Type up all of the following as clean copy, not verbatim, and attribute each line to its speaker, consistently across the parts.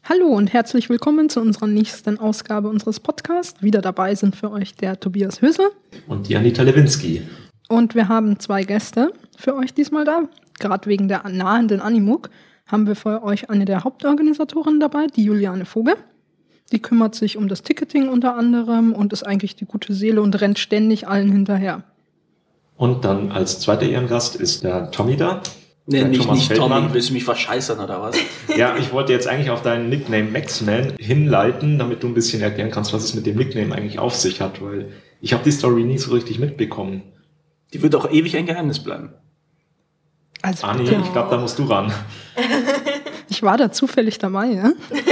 Speaker 1: Hallo und herzlich willkommen zu unserer nächsten Ausgabe unseres Podcasts. Wieder dabei sind für euch der Tobias Hösel
Speaker 2: und die Anita Lewinski.
Speaker 1: Und wir haben 2 Gäste für euch diesmal da. Gerade wegen der nahenden Animuk haben wir für euch eine der Hauptorganisatorinnen dabei, die Juliane Vogel. Die kümmert sich um das Ticketing unter anderem und ist eigentlich die gute Seele und rennt ständig allen hinterher.
Speaker 2: Und dann als zweiter Ehrengast ist der Tommy da.
Speaker 3: Nee, nicht Tommy. Willst du mich verscheißern oder was?
Speaker 2: Ja, ich wollte jetzt eigentlich auf deinen Nickname Maxman hinleiten, damit du ein bisschen erklären kannst, was es mit dem Nickname eigentlich auf sich hat, weil ich habe die Story nie so richtig mitbekommen.
Speaker 3: Die wird auch ewig ein Geheimnis bleiben.
Speaker 1: Also,
Speaker 2: Anni, ich glaube, da musst du ran.
Speaker 1: Ich war da zufällig dabei, ja?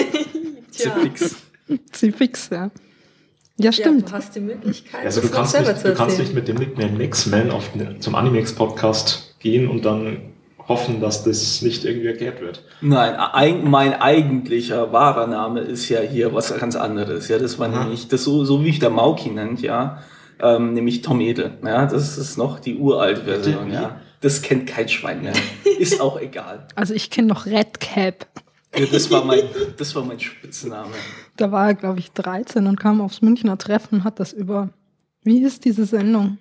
Speaker 1: Zifix, ja. Ja, stimmt.
Speaker 4: Ja, du hast die Möglichkeit,
Speaker 2: also du kannst nicht mit dem Nickname Maxman zum Animex-Podcast gehen und dann hoffen, dass das nicht irgendwie erklärt wird.
Speaker 3: Nein, mein eigentlicher wahrer Name ist ja hier was ganz anderes. Ja, das war nämlich das so wie ich der Mauki nennt, ja, nämlich Tom Edel. Ja, das ist noch die uralte Version. Ja, das kennt kein Schwein mehr. Ist auch egal.
Speaker 1: Also ich kenne noch Red Cap.
Speaker 3: Ja, das war mein Spitzname.
Speaker 1: Da war er, glaube ich, 13 und kam aufs Münchner Treffen und hat das über, wie hieß diese Sendung?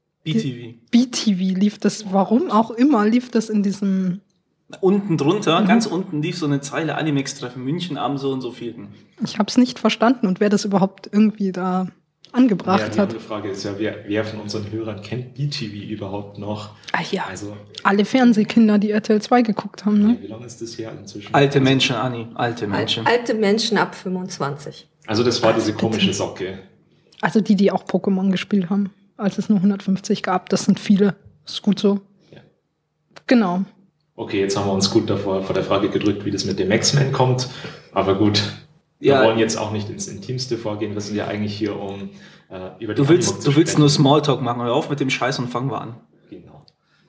Speaker 1: BTV lief das, warum auch immer, lief das in diesem...
Speaker 3: Unten drunter, ganz unten lief so eine Zeile Animex-Treffen München am so und so vielten.
Speaker 1: Ich habe es nicht verstanden und wer das überhaupt irgendwie da angebracht hat.
Speaker 2: Die andere Frage ist ja, wer von unseren Hörern kennt BTV überhaupt noch?
Speaker 1: Ah ja, also, alle Fernsehkinder, die RTL 2 geguckt haben. Ne?
Speaker 2: Ja, wie lange ist das her inzwischen?
Speaker 3: Alte Menschen, Anni, alte Menschen.
Speaker 4: Alte Menschen ab 25.
Speaker 2: Also das war diese komische Socke.
Speaker 1: Also die auch Pokémon gespielt haben, als es nur 150 gab. Das sind viele. Ist gut so. Ja. Genau.
Speaker 2: Okay, jetzt haben wir uns gut vor der Frage gedrückt, wie das mit dem Maxman kommt. Aber gut, wir wollen jetzt auch nicht ins Intimste vorgehen. Wir sind ja eigentlich hier, um über die Animuk zu sprechen.
Speaker 3: Du willst nur Smalltalk machen. Hör auf mit dem Scheiß und fangen wir an.
Speaker 2: Genau.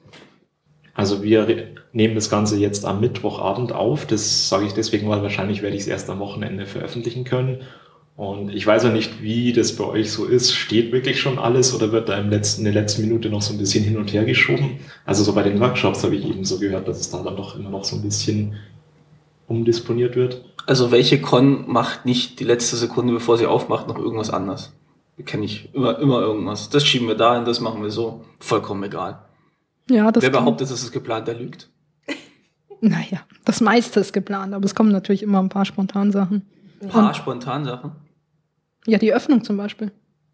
Speaker 2: Also wir nehmen das Ganze jetzt am Mittwochabend auf. Das sage ich deswegen, weil wahrscheinlich werde ich es erst am Wochenende veröffentlichen können. Und ich weiß ja nicht, wie das bei euch so ist. Steht wirklich schon alles oder wird da in der letzten Minute noch so ein bisschen hin und her geschoben? Also so bei den Workshops habe ich eben so gehört, dass es da dann doch immer noch so ein bisschen umdisponiert wird.
Speaker 3: Also welche Con macht nicht die letzte Sekunde, bevor sie aufmacht, noch irgendwas anders? Kenne ich immer irgendwas. Das schieben wir dahin, das machen wir so. Vollkommen egal.
Speaker 1: Ja,
Speaker 3: Wer behauptet, das ist geplant, der lügt.
Speaker 1: Naja, das meiste ist geplant, aber es kommen natürlich immer ein paar Spontansachen.
Speaker 3: Spontansachen?
Speaker 1: Ja, die Öffnung zum Beispiel.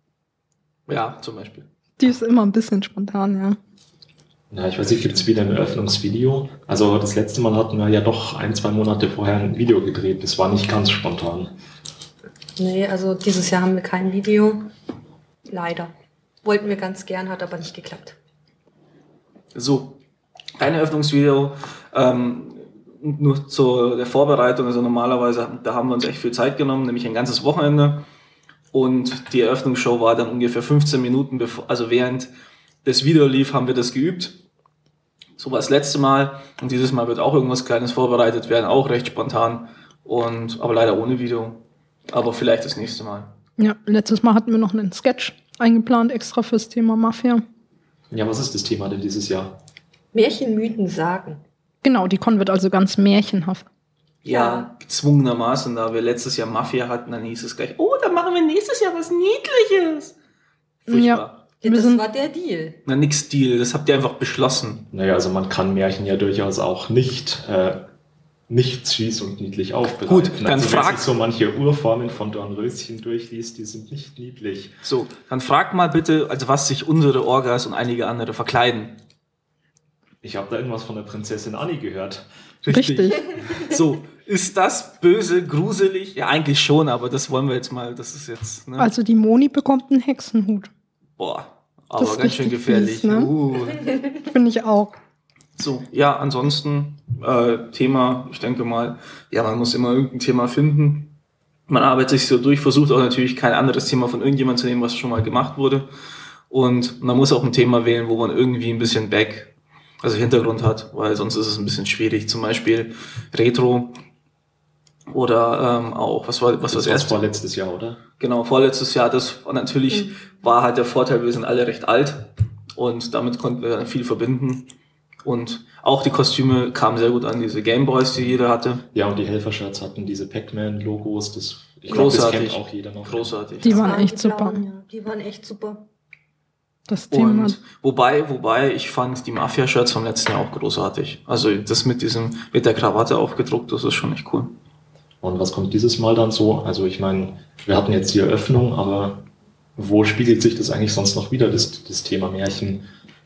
Speaker 3: Ja, zum Beispiel.
Speaker 1: Die ist immer ein bisschen spontan, ja.
Speaker 2: Na, ich weiß nicht, gibt es wieder ein Eröffnungsvideo? Also das letzte Mal hatten wir ja doch 1-2 Monate vorher ein Video gedreht. Das war nicht ganz spontan.
Speaker 4: Nee, also dieses Jahr haben wir kein Video. Leider. Wollten wir ganz gern, hat aber nicht geklappt.
Speaker 3: So, kein Eröffnungsvideo. Nur zu der Vorbereitung. Also normalerweise, da haben wir uns echt viel Zeit genommen, nämlich ein ganzes Wochenende. Und die Eröffnungsshow war dann ungefähr 15 Minuten, also während das Video lief, haben wir das geübt. So war das letzte Mal. Und dieses Mal wird auch irgendwas Kleines vorbereitet werden, auch recht spontan. Aber leider ohne Video. Aber vielleicht das nächste Mal.
Speaker 1: Ja, letztes Mal hatten wir noch einen Sketch eingeplant, extra fürs Thema Mafia.
Speaker 2: Ja, was ist das Thema denn dieses Jahr?
Speaker 4: Märchen, Mythen, Sagen.
Speaker 1: Genau, die Con wird also ganz märchenhaft.
Speaker 3: Ja, gezwungenermaßen, da wir letztes Jahr Mafia hatten, dann hieß es gleich, dann machen wir nächstes Jahr was Niedliches. Furchtbar.
Speaker 4: Ja, das war der Deal.
Speaker 3: Na, nix Deal, das habt ihr einfach beschlossen.
Speaker 2: Naja, also man kann Märchen ja durchaus auch nicht süß und niedlich aufbereiten.
Speaker 3: Gut, dann
Speaker 2: also, wenn sich so manche Urformen von Dornröschen durchliest, die sind nicht niedlich.
Speaker 3: So, dann frag mal bitte, also was sich unsere Orgas und einige andere verkleiden.
Speaker 2: Ich habe da irgendwas von der Prinzessin Anni gehört.
Speaker 1: Richtig.
Speaker 3: So, ist das böse, gruselig? Ja, eigentlich schon, aber das wollen wir jetzt mal, das ist jetzt... Ne?
Speaker 1: Also die Moni bekommt einen Hexenhut.
Speaker 3: Boah, aber ganz schön gefährlich.
Speaker 1: Fies, ne? Finde ich auch.
Speaker 3: So, ja, ansonsten Thema, ich denke mal, ja, man muss immer irgendein Thema finden. Man arbeitet sich so durch, versucht auch natürlich kein anderes Thema von irgendjemandem zu nehmen, was schon mal gemacht wurde. Und man muss auch ein Thema wählen, wo man irgendwie ein bisschen Hintergrund hat, weil sonst ist es ein bisschen schwierig. Zum Beispiel Retro oder auch, was war das erste?
Speaker 2: Vorletztes Jahr, oder?
Speaker 3: Genau, vorletztes Jahr. Das war natürlich, war halt der Vorteil, wir sind alle recht alt und damit konnten wir dann viel verbinden. Und auch die Kostüme kamen sehr gut an, diese Gameboys, die jeder hatte.
Speaker 2: Ja, und die Helfer-Shirts hatten diese Pac-Man-Logos. Ich glaube, das kennt auch jeder noch.
Speaker 3: Großartig.
Speaker 1: Die waren echt super.
Speaker 4: Blauen, ja. Die waren echt super.
Speaker 1: Das Thema.
Speaker 3: Und wobei ich fand die Mafia-Shirts vom letzten Jahr auch großartig. Also das mit der Krawatte aufgedruckt, das ist schon echt cool.
Speaker 2: Und was kommt dieses Mal dann so? Also ich meine, wir hatten jetzt die Eröffnung, aber wo spiegelt sich das eigentlich sonst noch wieder, das Thema Märchen?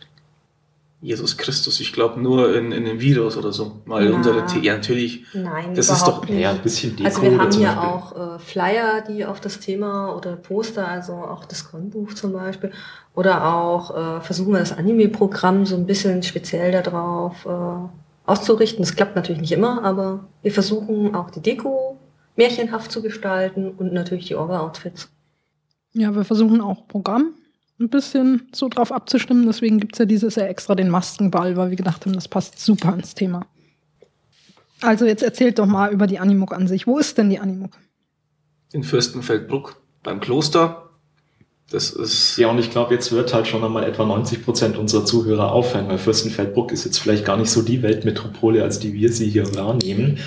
Speaker 3: Jesus Christus, ich glaube nur in den Videos oder so. Weil ja natürlich.
Speaker 4: Nein,
Speaker 3: das ist doch
Speaker 4: nicht.
Speaker 2: Ja, ein bisschen Deko.
Speaker 4: Also wir haben
Speaker 2: zum
Speaker 4: ja
Speaker 2: Beispiel
Speaker 4: auch Flyer, die auf das Thema oder Poster, also auch das Grünbuch zum Beispiel, oder auch versuchen wir das Anime-Programm so ein bisschen speziell darauf auszurichten. Das klappt natürlich nicht immer, aber wir versuchen auch die Deko märchenhaft zu gestalten und natürlich die Orga-Outfits.
Speaker 1: Ja, wir versuchen auch Programm ein bisschen so drauf abzustimmen. Deswegen gibt es ja dieses Jahr extra den Maskenball, weil wir gedacht haben, das passt super ins Thema. Also jetzt erzählt doch mal über die Animuk an sich. Wo ist denn die Animuk?
Speaker 3: In Fürstenfeldbruck beim Kloster. Das ist...
Speaker 2: Ja, und ich glaube, jetzt wird halt schon einmal etwa 90% unserer Zuhörer auffallen, weil Fürstenfeldbruck ist jetzt vielleicht gar nicht so die Weltmetropole, als die wir sie hier wahrnehmen.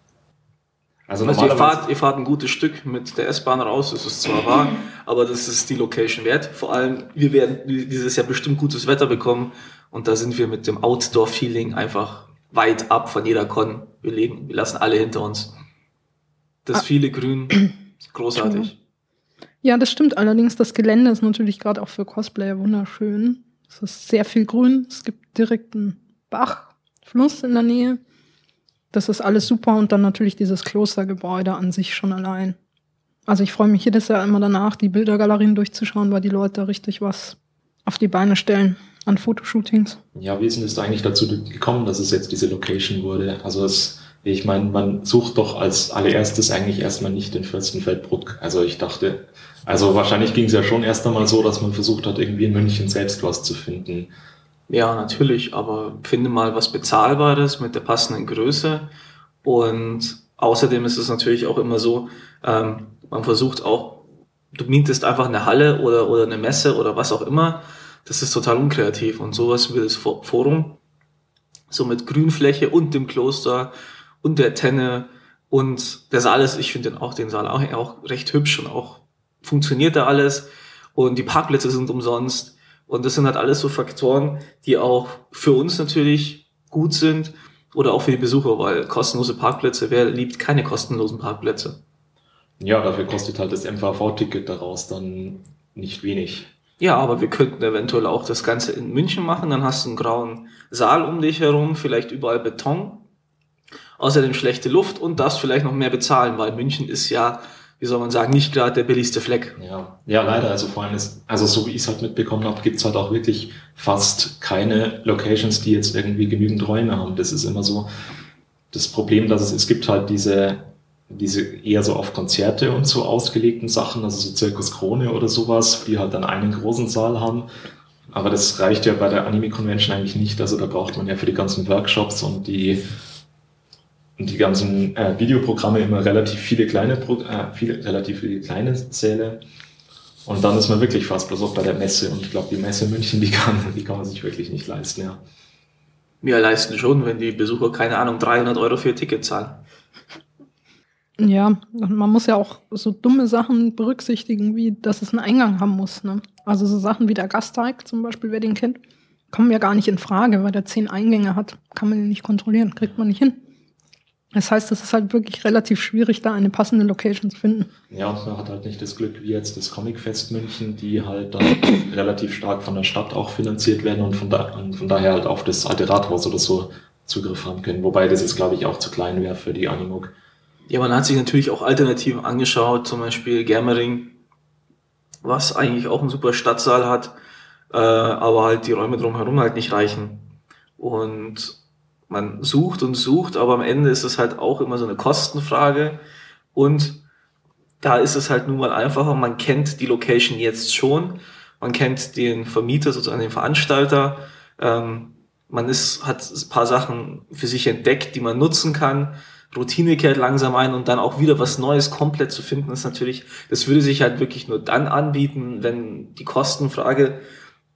Speaker 3: Also ihr fahrt ein gutes Stück mit der S-Bahn raus, das ist zwar wahr, aber das ist die Location wert. Vor allem, wir werden dieses Jahr bestimmt gutes Wetter bekommen und da sind wir mit dem Outdoor-Feeling einfach weit ab von jeder Con. Wir lassen alle hinter uns. Das viele Grün, großartig.
Speaker 1: Ja, das stimmt. Allerdings, das Gelände ist natürlich gerade auch für Cosplayer wunderschön. Es ist sehr viel Grün. Es gibt direkt einen Bach, Fluss in der Nähe. Das ist alles super und dann natürlich dieses Klostergebäude an sich schon allein. Also ich freue mich jedes Jahr immer danach, die Bildergalerien durchzuschauen, weil die Leute richtig was auf die Beine stellen an Fotoshootings.
Speaker 2: Ja, wie ist denn das eigentlich dazu gekommen, dass es jetzt diese Location wurde? Also ich meine, man sucht doch als allererstes eigentlich erstmal nicht den Fürstenfeldbruck. Also ich dachte, wahrscheinlich ging es ja schon erst einmal so, dass man versucht hat, irgendwie in München selbst was zu finden.
Speaker 3: Ja, natürlich, aber finde mal was Bezahlbares mit der passenden Größe. Und außerdem ist es natürlich auch immer so, man versucht auch, du mietest einfach eine Halle oder eine Messe oder was auch immer. Das ist total unkreativ. Und sowas wie das Forum, so mit Grünfläche und dem Kloster und der Tenne und das alles, ich finde den Saal auch recht hübsch und auch funktioniert da alles. Und die Parkplätze sind umsonst. Und das sind halt alles so Faktoren, die auch für uns natürlich gut sind oder auch für die Besucher, weil kostenlose Parkplätze, wer liebt keine kostenlosen Parkplätze?
Speaker 2: Ja, dafür kostet halt das MVV-Ticket daraus dann nicht wenig.
Speaker 3: Ja, aber wir könnten eventuell auch das Ganze in München machen, dann hast du einen grauen Saal um dich herum, vielleicht überall Beton, außerdem schlechte Luft und darfst vielleicht noch mehr bezahlen, weil München ist ja, wie soll man sagen, nicht gerade der billigste Fleck.
Speaker 2: Ja, leider. Also vor allem so wie ich es halt mitbekommen habe, gibt es halt auch wirklich fast keine Locations, die jetzt irgendwie genügend Räume haben. Das ist immer so das Problem, dass es gibt halt diese eher so auf Konzerte und so ausgelegten Sachen, also so Zirkus Krone oder sowas, die halt dann einen großen Saal haben. Aber das reicht ja bei der Anime Convention eigentlich nicht. Also da braucht man ja für die ganzen Workshops und die ganzen Videoprogramme immer relativ viele kleine Säle. Und dann ist man wirklich fast bloß auch bei der Messe. Und ich glaube, die Messe München, die kann man sich wirklich nicht leisten, ja.
Speaker 3: Wir leisten schon, wenn die Besucher, keine Ahnung, 300 € für ihr Ticket zahlen.
Speaker 1: Ja, man muss ja auch so dumme Sachen berücksichtigen, wie dass es einen Eingang haben muss. Ne? Also so Sachen wie der Gasteig zum Beispiel, wer den kennt, kommen ja gar nicht in Frage, weil der 10 Eingänge hat. Kann man den nicht kontrollieren, kriegt man nicht hin. Das heißt, es ist halt wirklich relativ schwierig, da eine passende Location zu finden.
Speaker 2: Ja, und man hat halt nicht das Glück wie jetzt das Comicfest München, die halt dann relativ stark von der Stadt auch finanziert werden und von daher halt auf das alte Rathaus oder so Zugriff haben können. Wobei das jetzt, glaube ich, auch zu klein wäre für die Animuk.
Speaker 3: Ja, man hat sich natürlich auch Alternativen angeschaut, zum Beispiel Germering, was eigentlich auch einen super Stadtsaal hat, aber halt die Räume drumherum halt nicht reichen. Und man sucht und sucht, aber am Ende ist es halt auch immer so eine Kostenfrage. Und da ist es halt nun mal einfacher. Man kennt die Location jetzt schon. Man kennt den Vermieter, sozusagen den Veranstalter. Man hat ein paar Sachen für sich entdeckt, die man nutzen kann. Routine kehrt langsam ein und dann auch wieder was Neues komplett zu finden, ist natürlich, das würde sich halt wirklich nur dann anbieten, wenn die Kostenfrage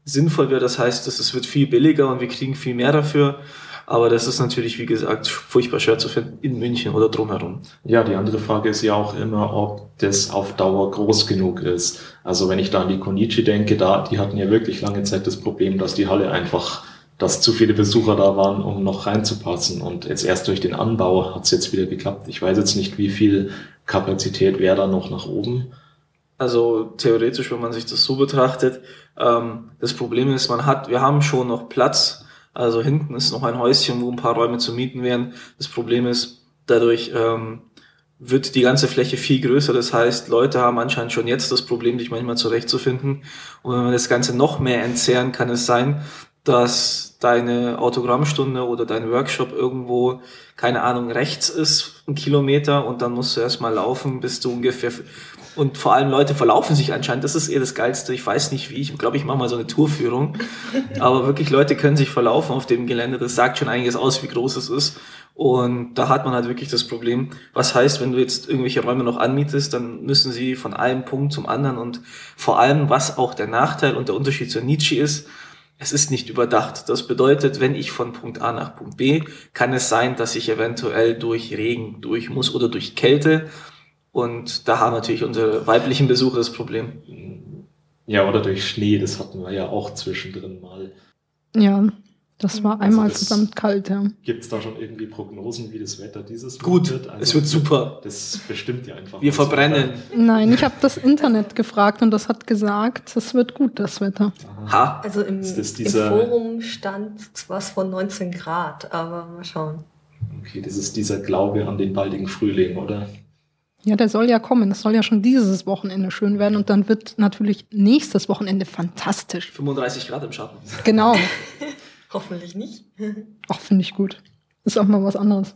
Speaker 3: sinnvoll wäre. Das heißt, es wird viel billiger und wir kriegen viel mehr dafür. Aber das ist natürlich, wie gesagt, furchtbar schwer zu finden in München oder drumherum.
Speaker 2: Ja, die andere Frage ist ja auch immer, ob das auf Dauer groß genug ist. Also wenn ich da an die Konichi denke, die hatten ja wirklich lange Zeit das Problem, dass die Halle einfach, dass zu viele Besucher da waren, um noch reinzupassen. Und jetzt erst durch den Anbau hat es jetzt wieder geklappt. Ich weiß jetzt nicht, wie viel Kapazität wäre da noch nach oben.
Speaker 3: Also theoretisch, wenn man sich das so betrachtet, das Problem ist, wir haben schon noch Platz. Also hinten ist noch ein Häuschen, wo ein paar Räume zu mieten wären. Das Problem ist, dadurch wird die ganze Fläche viel größer. Das heißt, Leute haben anscheinend schon jetzt das Problem, sich manchmal zurechtzufinden. Und wenn man das Ganze noch mehr entzerren, kann es sein, dass deine Autogrammstunde oder dein Workshop irgendwo, keine Ahnung, rechts ist, 1 Kilometer, und dann musst du erstmal laufen, bis du ungefähr... Und vor allem Leute verlaufen sich anscheinend, das ist eher das Geilste. Ich weiß nicht wie, ich glaube, ich mache mal so eine Tourführung. Aber wirklich, Leute können sich verlaufen auf dem Gelände. Das sagt schon einiges aus, wie groß es ist. Und da hat man halt wirklich das Problem. Was heißt, wenn du jetzt irgendwelche Räume noch anmietest, dann müssen sie von einem Punkt zum anderen. Und vor allem, was auch der Nachteil und der Unterschied zur Nietzsche ist, es ist nicht überdacht. Das bedeutet, wenn ich von Punkt A nach Punkt B, kann es sein, dass ich eventuell durch Regen durch muss oder durch Kälte. Und da haben natürlich unsere weiblichen Besucher das Problem.
Speaker 2: Ja, oder durch Schnee, das hatten wir ja auch zwischendrin mal.
Speaker 1: Ja, das war einmal verdammt kalt, ja.
Speaker 2: Gibt es da schon irgendwie Prognosen, wie das Wetter dieses Mal
Speaker 3: Gut,
Speaker 2: wird? Also
Speaker 3: es wird super.
Speaker 2: Das bestimmt ja einfach.
Speaker 3: Wir verbrennen.
Speaker 1: Nein, ich habe das Internet gefragt und das hat gesagt, es wird gut, das Wetter.
Speaker 3: Ha.
Speaker 4: Also im Forum stand was von 19 Grad, aber mal schauen.
Speaker 2: Okay, das ist dieser Glaube an den baldigen Frühling, oder?
Speaker 1: Ja, der soll ja kommen. Es soll ja schon dieses Wochenende schön werden und dann wird natürlich nächstes Wochenende fantastisch.
Speaker 3: 35 Grad im Schatten.
Speaker 1: Genau.
Speaker 4: Hoffentlich nicht.
Speaker 1: Ach, finde ich gut. Ist auch mal was anderes.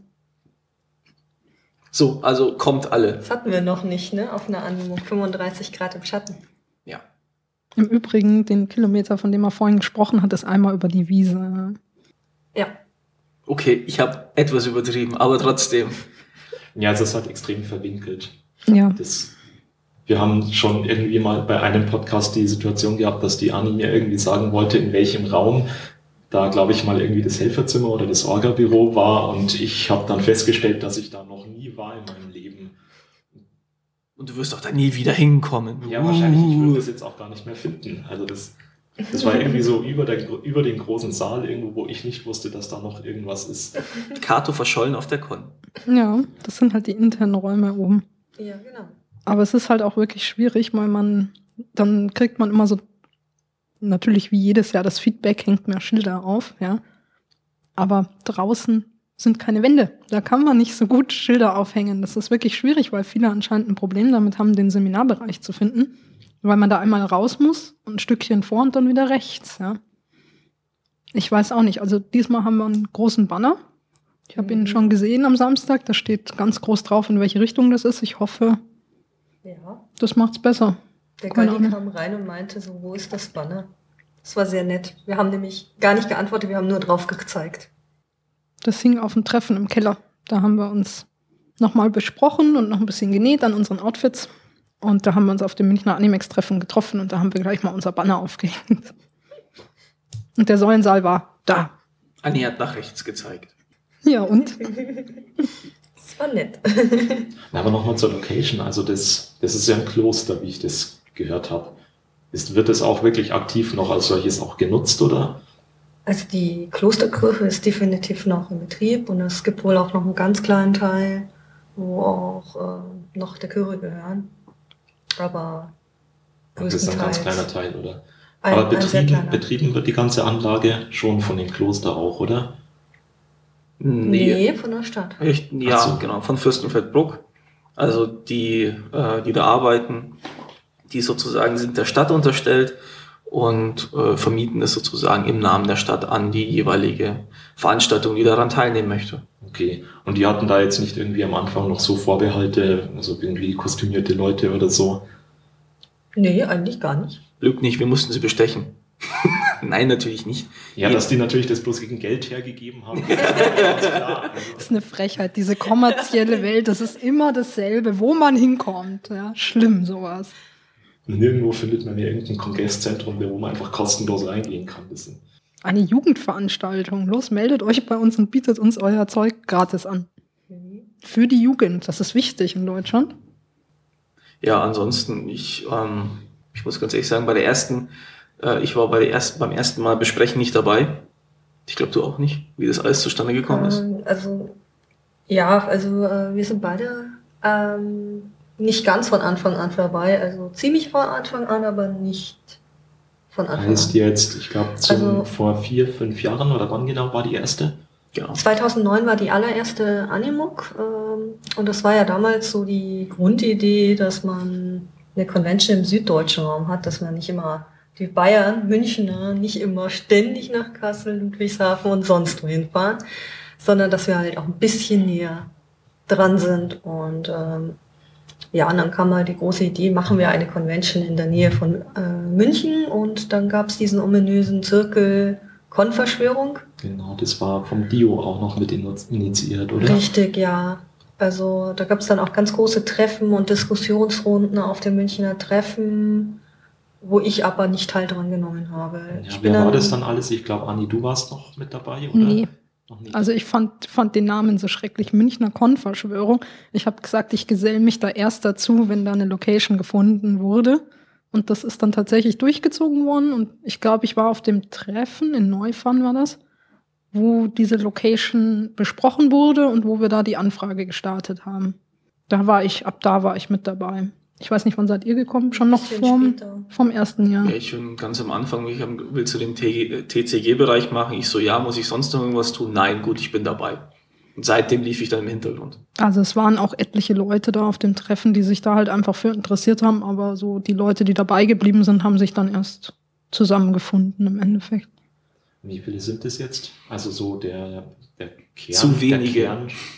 Speaker 3: So, also kommt alle.
Speaker 4: Das hatten wir noch nicht, ne? Auf einer Animo. 35 Grad im Schatten.
Speaker 3: Ja.
Speaker 1: Im Übrigen, den Kilometer, von dem er vorhin gesprochen hat, ist einmal über die Wiese.
Speaker 4: Ja.
Speaker 3: Okay, ich habe etwas übertrieben, aber trotzdem.
Speaker 2: Ja, also es hat extrem verwinkelt.
Speaker 1: Ja.
Speaker 2: Wir haben schon irgendwie mal bei einem Podcast die Situation gehabt, dass die Anni mir irgendwie sagen wollte, in welchem Raum da, glaube ich, mal irgendwie das Helferzimmer oder das Orga-Büro war, und ich habe dann festgestellt, dass ich da noch nie war in meinem Leben.
Speaker 3: Und du wirst auch da nie wieder hinkommen.
Speaker 2: Ja, wahrscheinlich. Ich würde das jetzt auch gar nicht mehr finden. Also das war irgendwie so über den großen Saal irgendwo, wo ich nicht wusste, dass da noch irgendwas ist.
Speaker 3: Kato verschollen auf der Con.
Speaker 1: Ja, das sind halt die internen Räume oben.
Speaker 4: Ja, genau.
Speaker 1: Aber es ist halt auch wirklich schwierig, weil dann kriegt man immer so, natürlich wie jedes Jahr, das Feedback, hängt mehr Schilder auf, ja. Aber draußen sind keine Wände. Da kann man nicht so gut Schilder aufhängen. Das ist wirklich schwierig, weil viele anscheinend ein Problem damit haben, den Seminarbereich zu finden. Weil man da einmal raus muss, ein Stückchen vor und dann wieder rechts, ja. Ich weiß auch nicht. Also diesmal haben wir einen großen Banner. Ich habe ihn schon gesehen am Samstag. Da steht ganz groß drauf, in welche Richtung das ist. Ich hoffe, das macht's besser.
Speaker 4: Der Galli kam rein und meinte so, wo ist das Banner? Das war sehr nett. Wir haben nämlich gar nicht geantwortet, wir haben nur drauf gezeigt.
Speaker 1: Das hing auf dem Treffen im Keller. Da haben wir uns nochmal besprochen und noch ein bisschen genäht an unseren Outfits. Und da haben wir uns auf dem Münchner Animex-Treffen getroffen und da haben wir gleich mal unser Banner aufgehängt. Und der Säulensaal war da.
Speaker 3: Anni hat nach rechts gezeigt.
Speaker 1: Ja, und?
Speaker 4: Das war nett.
Speaker 2: Aber nochmal zur Location. Also das ist ja ein Kloster, wie ich das gehört habe. Wird es auch wirklich aktiv noch als solches auch genutzt, oder?
Speaker 4: Also die Klosterkirche ist definitiv noch in Betrieb und es gibt wohl auch noch einen ganz kleinen Teil, wo auch noch der Kirche gehören. Aber
Speaker 2: das ist ein ganz kleiner Teil, oder?
Speaker 4: Aber
Speaker 2: betrieben wird die ganze Anlage schon von dem Kloster auch, oder?
Speaker 4: Nee, von der Stadt.
Speaker 3: Ja, so. Genau, von Fürstenfeldbruck. Also die da arbeiten, die sozusagen sind der Stadt unterstellt und vermieten es sozusagen im Namen der Stadt an die jeweilige Veranstaltung, die daran teilnehmen möchte.
Speaker 2: Okay, und die hatten da jetzt nicht irgendwie am Anfang noch so Vorbehalte, also irgendwie kostümierte Leute oder so?
Speaker 4: Nee, eigentlich gar nicht.
Speaker 3: Glück nicht, wir mussten sie bestechen. Nein, natürlich nicht.
Speaker 2: Ja, dass die natürlich das bloß gegen Geld hergegeben haben. Ganz klar.
Speaker 1: Das ist eine Frechheit, diese kommerzielle Welt, das ist immer dasselbe, wo man hinkommt. Ja, schlimm sowas.
Speaker 2: Nirgendwo findet man ja irgendein Kongresszentrum, wo man einfach kostenlos reingehen kann. Das sind
Speaker 1: Eine Jugendveranstaltung. Los, meldet euch bei uns und bietet uns euer Zeug gratis an. Für die Jugend, das ist wichtig in Deutschland.
Speaker 3: Ja, ansonsten, ich muss ganz ehrlich sagen, ich war beim ersten Mal besprechen nicht dabei. Ich glaube, du auch nicht, wie das alles zustande gekommen ist.
Speaker 4: Wir sind beide nicht ganz von Anfang an dabei, also ziemlich von Anfang an, aber nicht von Anfang
Speaker 2: heißt
Speaker 4: an.
Speaker 2: jetzt, ich glaube, vor 4-5 Jahren oder wann genau war die erste?
Speaker 3: Genau.
Speaker 4: 2009 war die allererste Animuk und das war ja damals so die Grundidee, dass man eine Convention im süddeutschen Raum hat, dass man nicht immer die Bayern, Münchner, nicht immer ständig nach Kassel, Ludwigshafen und sonst wohin fahren, sondern dass wir halt auch ein bisschen näher dran sind und und dann kam mal die große Idee, machen wir eine Convention in der Nähe von München und dann gab es diesen ominösen Zirkel Con-Verschwörung.
Speaker 2: Genau, das war vom Dio auch noch mit initiiert, oder?
Speaker 4: Richtig, ja. Also da gab es dann auch ganz große Treffen und Diskussionsrunden auf dem Münchner Treffen, wo ich aber nicht teil dran genommen habe.
Speaker 2: Ja, wer war das dann alles? Ich glaube, Anni, du warst noch mit dabei, oder?
Speaker 1: Nee. Also ich fand den Namen so schrecklich, Münchner Con-Verschwörung. Ich habe gesagt, ich geselle mich da erst dazu, wenn da eine Location gefunden wurde. Und das ist dann tatsächlich durchgezogen worden. Und ich glaube, ich war auf dem Treffen, in Neufahren war das, wo diese Location besprochen wurde und wo wir da die Anfrage gestartet haben. Ab da war ich mit dabei. Ich weiß nicht, wann seid ihr gekommen? Schon noch vom ersten Jahr?
Speaker 3: Ja, ich bin ganz am Anfang, willst du den TCG-Bereich machen? Ich so, ja, muss ich sonst noch irgendwas tun? Nein, gut, ich bin dabei. Und seitdem lief ich dann im Hintergrund.
Speaker 1: Also es waren auch etliche Leute da auf dem Treffen, die sich da halt einfach für interessiert haben, aber so die Leute, die dabei geblieben sind, haben sich dann erst zusammengefunden im Endeffekt.
Speaker 2: Wie viele sind es jetzt? Also so der Kern.
Speaker 3: Zu wenige.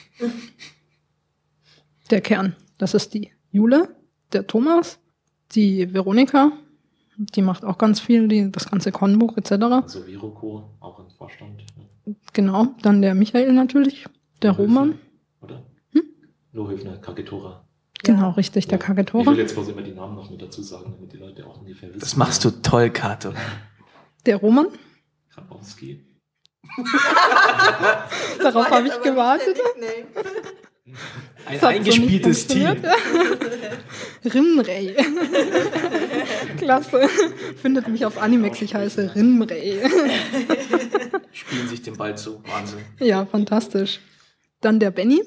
Speaker 1: Der Kern, das ist die Jule, der Thomas, die Veronika, die macht auch ganz viel, das ganze Konbuch etc.
Speaker 2: Also Viroko, auch im Vorstand. Ja.
Speaker 1: Genau, dann der Michael natürlich, der Roman.
Speaker 2: Oder? Lohöfner, Kagetora.
Speaker 1: Genau,
Speaker 4: Ja.
Speaker 1: richtig, der
Speaker 2: Ich
Speaker 1: Kagetora.
Speaker 2: will jetzt bloß immer die Namen noch mit dazu sagen, damit die Leute auch ungefähr wissen.
Speaker 3: Das machst du toll, Kato.
Speaker 1: Der Roman,
Speaker 2: Grabowski.
Speaker 1: darauf habe ich gewartet.
Speaker 3: Ein
Speaker 1: Das hat
Speaker 3: eingespieltes
Speaker 1: so nicht
Speaker 3: Team.
Speaker 1: funktioniert. Rinrei. Klasse. Findet mich auf Animex, ich heiße Rinrei.
Speaker 3: Spielen sich den Ball zu. Wahnsinn.
Speaker 1: Ja, fantastisch. Dann der Benny.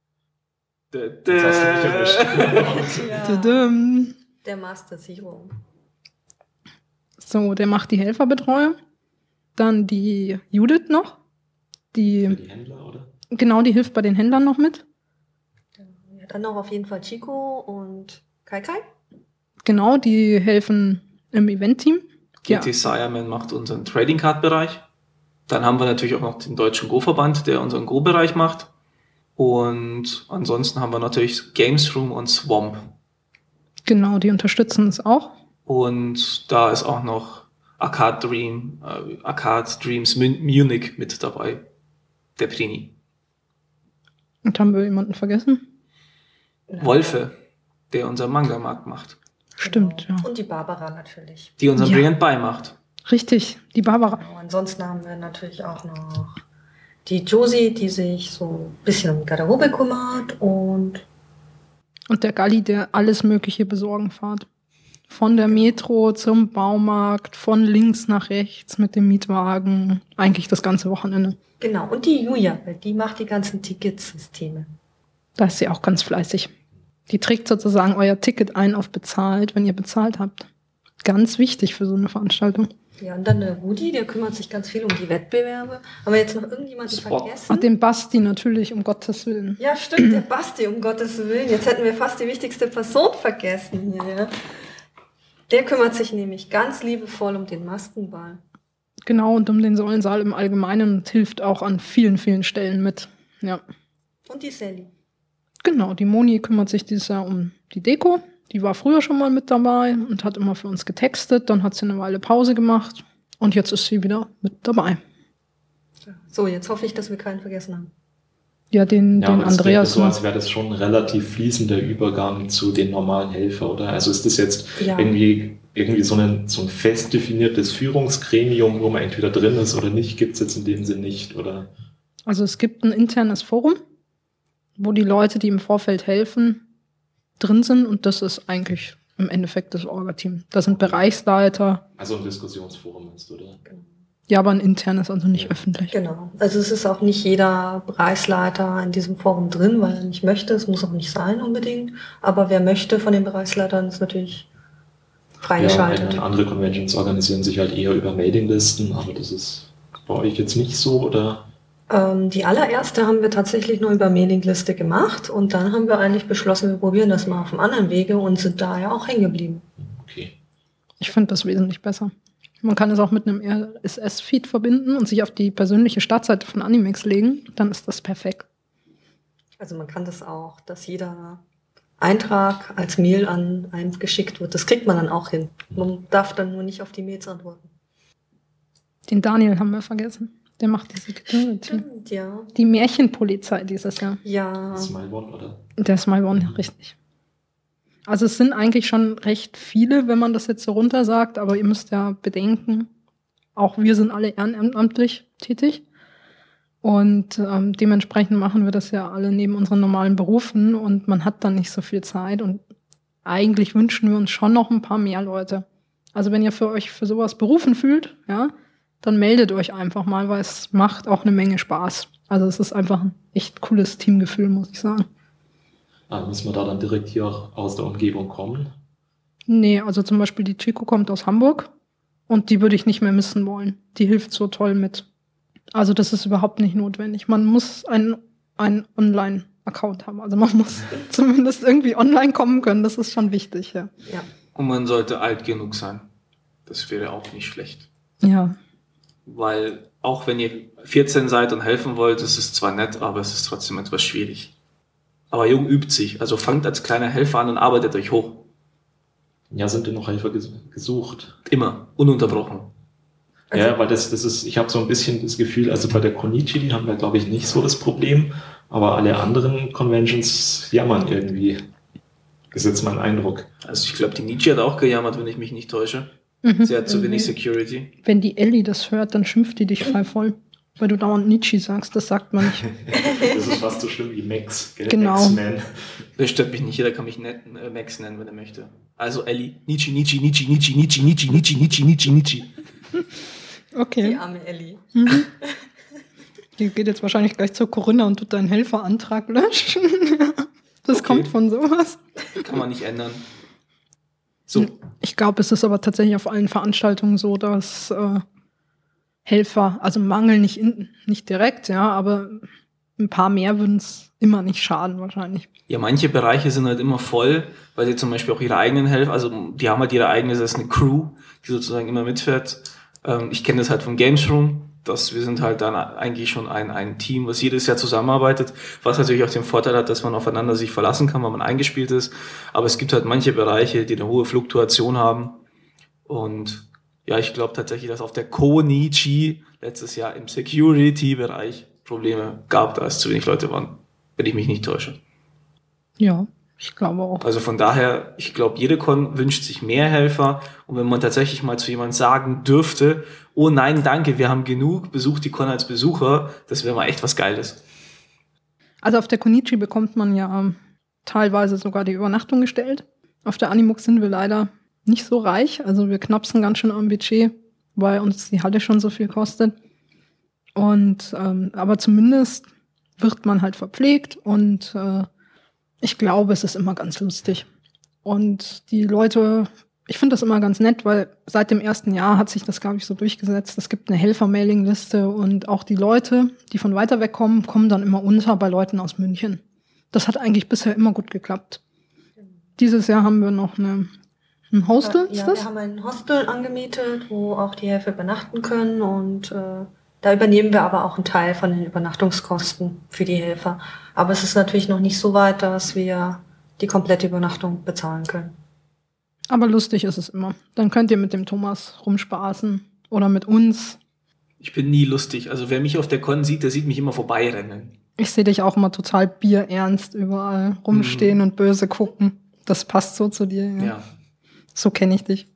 Speaker 2: Jetzt hast du mich erwischt.
Speaker 4: Ja.
Speaker 1: Tudum.
Speaker 4: Der Master Zero.
Speaker 1: So, der macht die Helferbetreuung. Dann die Judith noch.
Speaker 2: Für die Händler, oder?
Speaker 1: Genau, die hilft bei den Händlern noch mit.
Speaker 4: Ja, dann noch auf jeden Fall Chico und Kai.
Speaker 1: Genau, die helfen im Event-Team. Ja.
Speaker 3: GT Sireman macht unseren Trading Card Bereich. Dann haben wir natürlich auch noch den Deutschen Go-Verband, der unseren Go-Bereich macht. Und ansonsten haben wir natürlich Games Room und Swamp.
Speaker 1: Genau, die unterstützen es auch.
Speaker 3: Und da ist auch noch Arcade Dreams Munich mit dabei. Der Prini.
Speaker 1: Und haben wir jemanden vergessen?
Speaker 3: Wolfe, der unser Manga-Markt macht.
Speaker 1: Stimmt, ja.
Speaker 4: Und die Barbara natürlich.
Speaker 3: Die unseren
Speaker 1: Ja.
Speaker 3: Bring and Buy macht.
Speaker 1: Richtig, die Barbara.
Speaker 4: Genau. Ansonsten haben wir natürlich auch noch die Josie, die sich so ein bisschen um Garderobe kümmert und
Speaker 1: Und der Galli, der alles Mögliche besorgen fährt. Von der Metro zum Baumarkt, von links nach rechts mit dem Mietwagen. Eigentlich das ganze Wochenende.
Speaker 4: genau. Und die Julia, weil die macht die ganzen Ticketsysteme.
Speaker 1: Da ist sie auch ganz fleißig. Die trägt sozusagen euer Ticket ein auf bezahlt, wenn ihr bezahlt habt. Ganz wichtig für so eine Veranstaltung.
Speaker 4: Ja, und dann der Rudi, der kümmert sich ganz viel um die Wettbewerbe. Haben wir jetzt noch irgendjemanden vergessen?
Speaker 1: Und den Basti natürlich, um Gottes Willen.
Speaker 4: Ja, stimmt, der Basti, um Gottes Willen. Jetzt hätten wir fast die wichtigste Person vergessen hier. Ja. Der kümmert sich nämlich ganz liebevoll um den Maskenball.
Speaker 1: Genau, und um den Säulensaal im Allgemeinen und hilft auch an vielen, vielen Stellen mit. Ja.
Speaker 4: Und die Sally.
Speaker 1: Genau, die Moni kümmert sich dieses Jahr um die Deko. Die war früher schon mal mit dabei und hat immer für uns getextet. Dann hat sie eine Weile Pause gemacht und jetzt ist sie wieder mit dabei.
Speaker 4: So, jetzt hoffe ich, dass wir keinen vergessen haben.
Speaker 1: Ja, den
Speaker 2: aber das
Speaker 1: Andreas.
Speaker 2: So, als wäre das schon ein relativ fließender Übergang zu den normalen Helfern, oder? Also ist das jetzt irgendwie so ein fest definiertes Führungsgremium, wo man entweder drin ist oder nicht, gibt es jetzt in dem Sinn nicht, oder?
Speaker 1: Also es gibt ein internes Forum, wo die Leute, die im Vorfeld helfen, drin sind, und das ist eigentlich im Endeffekt das Orga-Team. Das sind Bereichsleiter.
Speaker 2: Also ein Diskussionsforum meinst du, oder?
Speaker 1: Ja, aber ein internes, also nicht öffentlich.
Speaker 4: Genau. Also es ist auch nicht jeder Bereichsleiter in diesem Forum drin, weil er nicht möchte. Es muss auch nicht sein unbedingt. Aber wer möchte von den Bereichsleitern, ist natürlich freigeschaltet.
Speaker 2: Ja, andere Conventions organisieren sich halt eher über Mailinglisten, aber das ist bei euch jetzt nicht so, oder?
Speaker 4: Die allererste haben wir tatsächlich nur über Mailingliste gemacht und dann haben wir eigentlich beschlossen, wir probieren das mal auf einem anderen Wege und sind da ja auch hängen geblieben.
Speaker 2: Okay.
Speaker 1: Ich finde das wesentlich besser. Man kann es auch mit einem RSS-Feed verbinden und sich auf die persönliche Startseite von Animex legen, dann ist das perfekt.
Speaker 4: Also man kann das auch, dass jeder Eintrag als Mail an einen geschickt wird. Das kriegt man dann auch hin. Man darf dann nur nicht auf die Mails antworten.
Speaker 1: Den Daniel haben wir vergessen. Der macht die Security.
Speaker 4: Stimmt, ja.
Speaker 1: Die Märchenpolizei dieses Jahr.
Speaker 4: Ja.
Speaker 2: Smile One, oder?
Speaker 1: Der Smile One, richtig. Also es sind eigentlich schon recht viele, wenn man das jetzt so runter sagt, aber ihr müsst ja bedenken, auch wir sind alle ehrenamtlich tätig und dementsprechend machen wir das ja alle neben unseren normalen Berufen und man hat dann nicht so viel Zeit und eigentlich wünschen wir uns schon noch ein paar mehr Leute. Also wenn ihr euch für sowas berufen fühlt, ja, dann meldet euch einfach mal, weil es macht auch eine Menge Spaß. Also es ist einfach ein echt cooles Teamgefühl, muss ich sagen.
Speaker 2: Müssen wir da dann direkt hier aus der Umgebung kommen?
Speaker 1: Nee, also zum Beispiel die Chico kommt aus Hamburg und die würde ich nicht mehr missen wollen. Die hilft so toll mit. Also das ist überhaupt nicht notwendig. Man muss einen Online-Account haben. Also man muss zumindest irgendwie online kommen können. Das ist schon wichtig, ja.
Speaker 3: Und man sollte alt genug sein. Das wäre auch nicht schlecht.
Speaker 1: Ja.
Speaker 3: Weil auch wenn ihr 14 seid und helfen wollt, ist es zwar nett, aber es ist trotzdem etwas schwierig. Aber jung übt sich. Also fangt als kleiner Helfer an und arbeitet euch hoch.
Speaker 2: Ja, sind denn noch Helfer gesucht?
Speaker 3: Immer. Ununterbrochen.
Speaker 2: Also, ja, weil das ist, ich habe so ein bisschen das Gefühl, also bei der Konichi, die haben wir, glaube ich, nicht so das Problem, aber alle anderen Conventions jammern irgendwie. Das ist jetzt mein Eindruck.
Speaker 3: Also ich glaube, die Nietzsche hat auch gejammert, wenn ich mich nicht täusche. Sie hat zu wenig Security.
Speaker 1: Wenn die Ellie das hört, dann schimpft die dich voll. Weil du dauernd Nietzsche sagst, das sagt man nicht.
Speaker 2: Das ist fast so schlimm wie Max, gell?
Speaker 1: Genau.
Speaker 2: X-Men.
Speaker 3: Das stört mich nicht, jeder kann mich Max nennen, wenn er möchte. Also Ellie, Nietzsche, Nietzsche, Nietzsche, Nietzsche, Nietzsche, Nietzsche, Nietzsche, Nietzsche, Nietzsche, Nietzsche.
Speaker 4: Okay. Die arme Ellie.
Speaker 1: Die geht jetzt wahrscheinlich gleich zur Corinna und tut deinen Helferantrag löschen. Das kommt von sowas.
Speaker 3: Kann man nicht ändern. So.
Speaker 1: Ich glaube, es ist aber tatsächlich auf allen Veranstaltungen so, dass Helfer, also Mangel nicht direkt, ja, aber ein paar mehr würden es immer nicht schaden wahrscheinlich.
Speaker 3: Ja, manche Bereiche sind halt immer voll, weil sie zum Beispiel auch ihre eigenen Helfer, also die haben halt ihre eigene, das ist eine Crew, die sozusagen immer mitfährt. Ich kenne das halt vom Games Room, dass wir sind halt dann eigentlich schon ein Team, was jedes Jahr zusammenarbeitet, was natürlich auch den Vorteil hat, dass man aufeinander sich verlassen kann, weil man eingespielt ist. Aber es gibt halt manche Bereiche, die eine hohe Fluktuation haben. Und ja, ich glaube tatsächlich, dass auf der Konichi letztes Jahr im Security-Bereich Probleme gab, da es zu wenig Leute waren, wenn ich mich nicht täusche.
Speaker 1: Ja, ich glaube auch.
Speaker 3: Also von daher, ich glaube, jede Con wünscht sich mehr Helfer. Und wenn man tatsächlich mal zu jemandem sagen dürfte, oh nein, danke, wir haben genug, besucht die Con als Besucher, das wäre mal echt was Geiles.
Speaker 1: Also auf der Konichi bekommt man ja teilweise sogar die Übernachtung gestellt. Auf der Animux sind wir leider nicht so reich. Also wir knapsen ganz schön am Budget, weil uns die Halle schon so viel kostet. Und aber zumindest wird man halt verpflegt und ich glaube, es ist immer ganz lustig. Und die Leute, ich finde das immer ganz nett, weil seit dem ersten Jahr hat sich das, glaube ich, so durchgesetzt. Es gibt eine Helfer-Mailing-Liste und auch die Leute, die von weiter weg kommen, kommen dann immer unter bei Leuten aus München. Das hat eigentlich bisher immer gut geklappt. Dieses Jahr haben wir noch ein Hostel, ist das?
Speaker 4: Wir haben ein Hostel angemietet, wo auch die Helfer übernachten können und da übernehmen wir aber auch einen Teil von den Übernachtungskosten für die Helfer. Aber es ist natürlich noch nicht so weit, dass wir die komplette Übernachtung bezahlen können.
Speaker 1: Aber lustig ist es immer. Dann könnt ihr mit dem Thomas rumspaßen oder mit uns.
Speaker 3: Ich bin nie lustig. Also wer mich auf der Con sieht, der sieht mich immer vorbeirennen.
Speaker 1: Ich sehe dich auch immer total bierernst überall rumstehen und böse gucken. Das passt so zu dir. Ja. So kenne ich dich.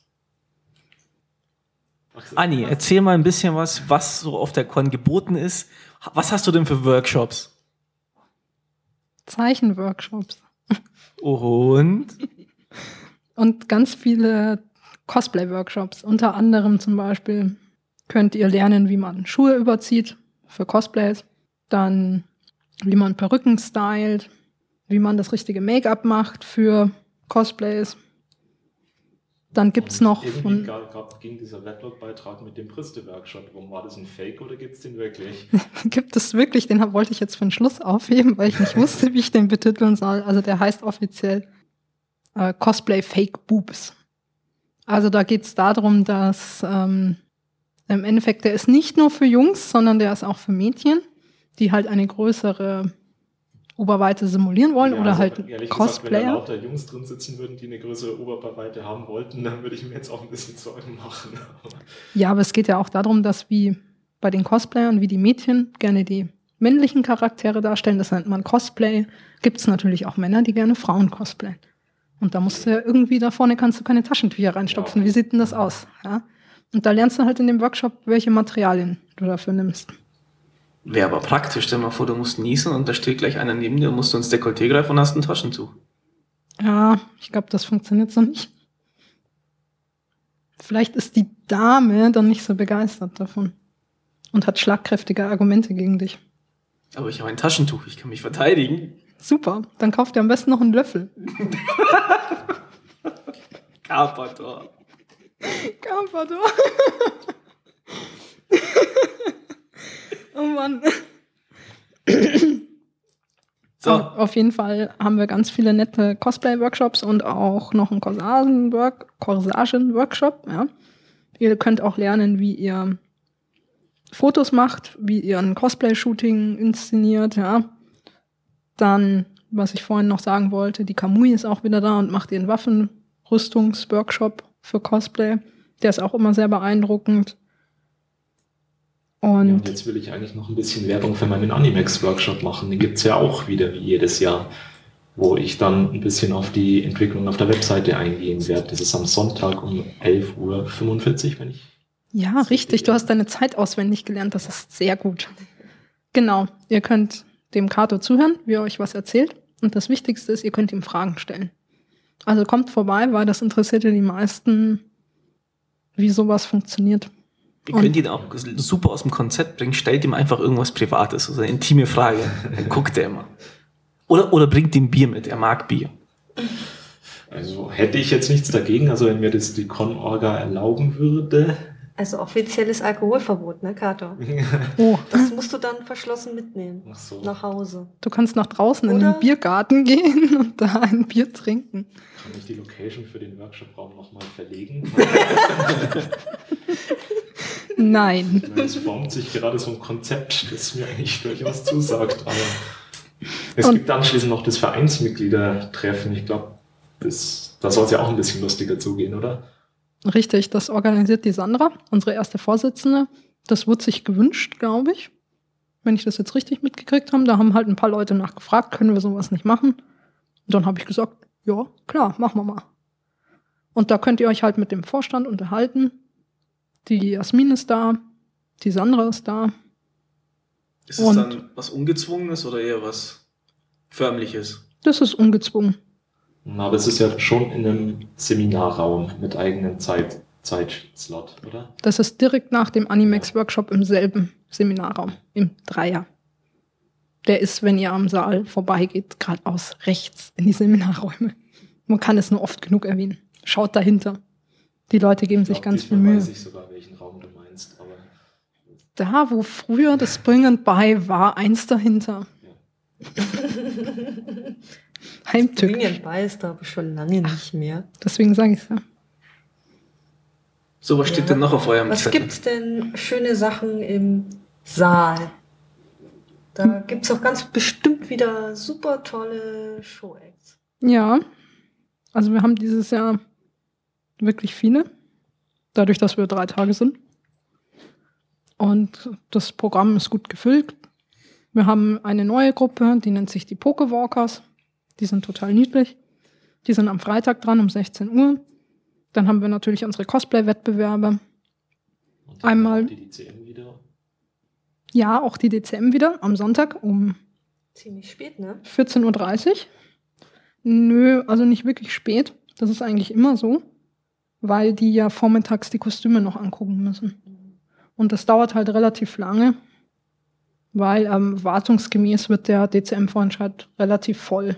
Speaker 3: Anni, erzähl mal ein bisschen was so auf der Con geboten ist. Was hast du denn für Workshops?
Speaker 1: Zeichenworkshops.
Speaker 3: Und
Speaker 1: ganz viele Cosplay-Workshops. Unter anderem zum Beispiel könnt ihr lernen, wie man Schuhe überzieht für Cosplays. Dann, wie man Perücken stylt. Wie man das richtige Make-up macht für Cosplays. Dann gibt's noch
Speaker 2: irgendwie ging dieser Weblog-Beitrag mit dem Brüste-Workshop rum. War das ein Fake oder gibt's den wirklich?
Speaker 1: Gibt es wirklich, den wollte ich jetzt für den Schluss aufheben, weil ich nicht wusste, wie ich den betiteln soll. Also der heißt offiziell Cosplay Fake Boobs. Also da geht's darum, dass im Endeffekt der ist nicht nur für Jungs, sondern der ist auch für Mädchen, die halt eine größere Oberweite simulieren wollen, ja, oder also halt Cosplayer. Gesagt, wenn da
Speaker 2: lauter Jungs drin sitzen würden, die eine größere Oberweite haben wollten, dann würde ich mir jetzt auch ein bisschen Sorgen machen.
Speaker 1: Ja, aber es geht ja auch darum, dass wie bei den Cosplayern, wie die Mädchen gerne die männlichen Charaktere darstellen, das nennt man Cosplay, gibt es natürlich auch Männer, die gerne Frauen cosplayen. Und da musst du ja irgendwie, da vorne kannst du keine Taschentücher reinstopfen. Ja. Wie sieht denn das aus? Ja? Und da lernst du halt in dem Workshop, welche Materialien du dafür nimmst.
Speaker 3: Wäre aber praktisch, stell dir mal vor, du musst niesen und da steht gleich einer neben dir und musst du ins Dekolleté greifen und hast ein Taschentuch.
Speaker 1: Ja, ich glaube, das funktioniert so nicht. Vielleicht ist die Dame dann nicht so begeistert davon und hat schlagkräftige Argumente gegen dich.
Speaker 3: Aber ich habe ein Taschentuch, ich kann mich verteidigen.
Speaker 1: Super, dann kauft ihr am besten noch einen Löffel.
Speaker 3: Carpador.
Speaker 1: Oh Mann. So. Auf jeden Fall haben wir ganz viele nette Cosplay-Workshops und auch noch einen Corsagen-Workshop. Ja. Ihr könnt auch lernen, wie ihr Fotos macht, wie ihr ein Cosplay-Shooting inszeniert. Ja. Dann, was ich vorhin noch sagen wollte, die Kamui ist auch wieder da und macht ihren Waffenrüstungs-Workshop für Cosplay. Der ist auch immer sehr beeindruckend.
Speaker 2: Und jetzt will ich eigentlich noch ein bisschen Werbung für meinen Animex-Workshop machen. Den gibt es ja auch wieder wie jedes Jahr, wo ich dann ein bisschen auf die Entwicklung auf der Webseite eingehen werde. Das ist am Sonntag um 11:45 Uhr, wenn ich...
Speaker 1: Ja, richtig. Du hast deine Zeit auswendig gelernt. Das ist sehr gut. Genau. Ihr könnt dem Kato zuhören, wie er euch was erzählt. Und das Wichtigste ist, ihr könnt ihm Fragen stellen. Also kommt vorbei, weil das interessiert ja die meisten, wie sowas funktioniert.
Speaker 3: Ihr könnt ihn auch super aus dem Konzept bringen, stellt ihm einfach irgendwas Privates, also eine intime Frage, dann guckt er immer. Oder bringt ihm Bier mit, er mag Bier.
Speaker 2: Also hätte ich jetzt nichts dagegen, also wenn mir das die Con-Orga erlauben würde.
Speaker 4: Also offizielles Alkoholverbot, ne, Kato? Oh. Das musst du dann verschlossen mitnehmen, so. Nach Hause.
Speaker 1: Du kannst nach draußen in den Biergarten gehen und da ein Bier trinken.
Speaker 2: Kann ich die Location für den Workshop-Raum nochmal verlegen?
Speaker 1: Nein.
Speaker 2: Es formt sich gerade so ein Konzept, das mir eigentlich durchaus zusagt. Aber es gibt anschließend noch das Vereinsmitgliedertreffen. Ich glaube, da soll es ja auch ein bisschen lustiger zugehen, oder?
Speaker 1: Richtig, das organisiert die Sandra, unsere erste Vorsitzende. Das wurde sich gewünscht, glaube ich. Wenn ich das jetzt richtig mitgekriegt habe. Da haben halt ein paar Leute nachgefragt, können wir sowas nicht machen? Und dann habe ich gesagt, ja, klar, machen wir mal. Und da könnt ihr euch halt mit dem Vorstand unterhalten. Die Jasmin ist da, die Sandra ist da.
Speaker 3: Ist es dann was Ungezwungenes oder eher was Förmliches?
Speaker 1: Das ist ungezwungen.
Speaker 2: Aber es ist ja schon in einem Seminarraum mit eigenem Zeitslot, oder?
Speaker 1: Das ist direkt nach dem Animex-Workshop im selben Seminarraum, im Dreier. Der ist, wenn ihr am Saal vorbeigeht, geradeaus rechts in die Seminarräume. Man kann es nur oft genug erwähnen. Schaut dahinter. Die Leute geben sich ganz viel Mühe.
Speaker 2: Ich weiß sogar, welchen Raum du meinst. Aber
Speaker 1: da, wo früher das Bring and Buy war, eins dahinter. Ja. Heimtückisch.
Speaker 4: Bring and Buy ist da aber schon lange nicht mehr.
Speaker 1: Deswegen sage ich es ja.
Speaker 3: So, was steht denn noch auf eurem
Speaker 4: Zettel? Was gibt's denn schöne Sachen im Saal? Da gibt's auch ganz bestimmt wieder super tolle Show-Acts.
Speaker 1: Ja, also wir haben dieses Jahr wirklich viele, dadurch, dass wir 3 Tage sind. Und das Programm ist gut gefüllt. Wir haben eine neue Gruppe, die nennt sich die Pokewalkers. Die sind total niedlich. Die sind am Freitag dran um 16 Uhr. Dann haben wir natürlich unsere Cosplay-Wettbewerbe.
Speaker 2: Und
Speaker 1: Einmal
Speaker 2: auch die DCM wieder.
Speaker 1: Ja, auch die DCM wieder am Sonntag um
Speaker 4: Ziemlich spät, ne?
Speaker 1: 14.30 Uhr. Nö, also nicht wirklich spät. Das ist eigentlich immer so, weil die ja vormittags die Kostüme noch angucken müssen. Und das dauert halt relativ lange, weil wartungsgemäß wird der DCM-Vorentscheid relativ voll.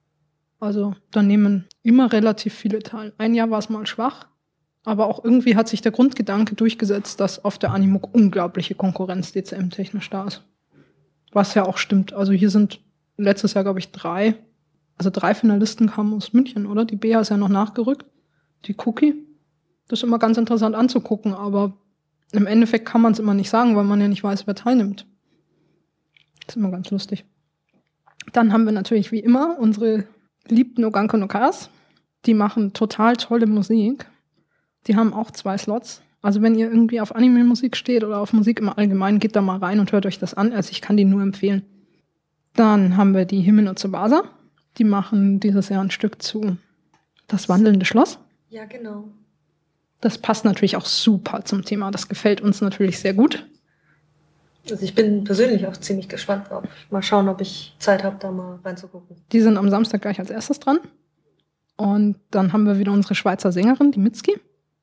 Speaker 1: Also da nehmen immer relativ viele teil. Ein Jahr war es mal schwach, aber auch irgendwie hat sich der Grundgedanke durchgesetzt, dass auf der Animuk unglaubliche Konkurrenz DCM-technisch da ist. Was ja auch stimmt. Also hier sind letztes Jahr, glaube ich, 3 Finalisten kamen aus München, oder? Die Bea ist ja noch nachgerückt. Die Cookie. Das ist immer ganz interessant anzugucken, aber im Endeffekt kann man es immer nicht sagen, weil man ja nicht weiß, wer teilnimmt. Das ist immer ganz lustig. Dann haben wir natürlich wie immer unsere liebten Oganko no Cars. Die machen total tolle Musik. Die haben auch 2 Slots. Also wenn ihr irgendwie auf Anime-Musik steht oder auf Musik im Allgemeinen, geht da mal rein und hört euch das an. Also ich kann die nur empfehlen. Dann haben wir die Hime no Tsubasa. Die machen dieses Jahr ein Stück zu Das wandelnde Schloss.
Speaker 4: Ja, genau.
Speaker 1: Das passt natürlich auch super zum Thema. Das gefällt uns natürlich sehr gut.
Speaker 4: Also ich bin persönlich auch ziemlich gespannt drauf. Mal schauen, ob ich Zeit habe, da mal reinzugucken.
Speaker 1: Die sind am Samstag gleich als erstes dran. Und dann haben wir wieder unsere Schweizer Sängerin, die Mitski.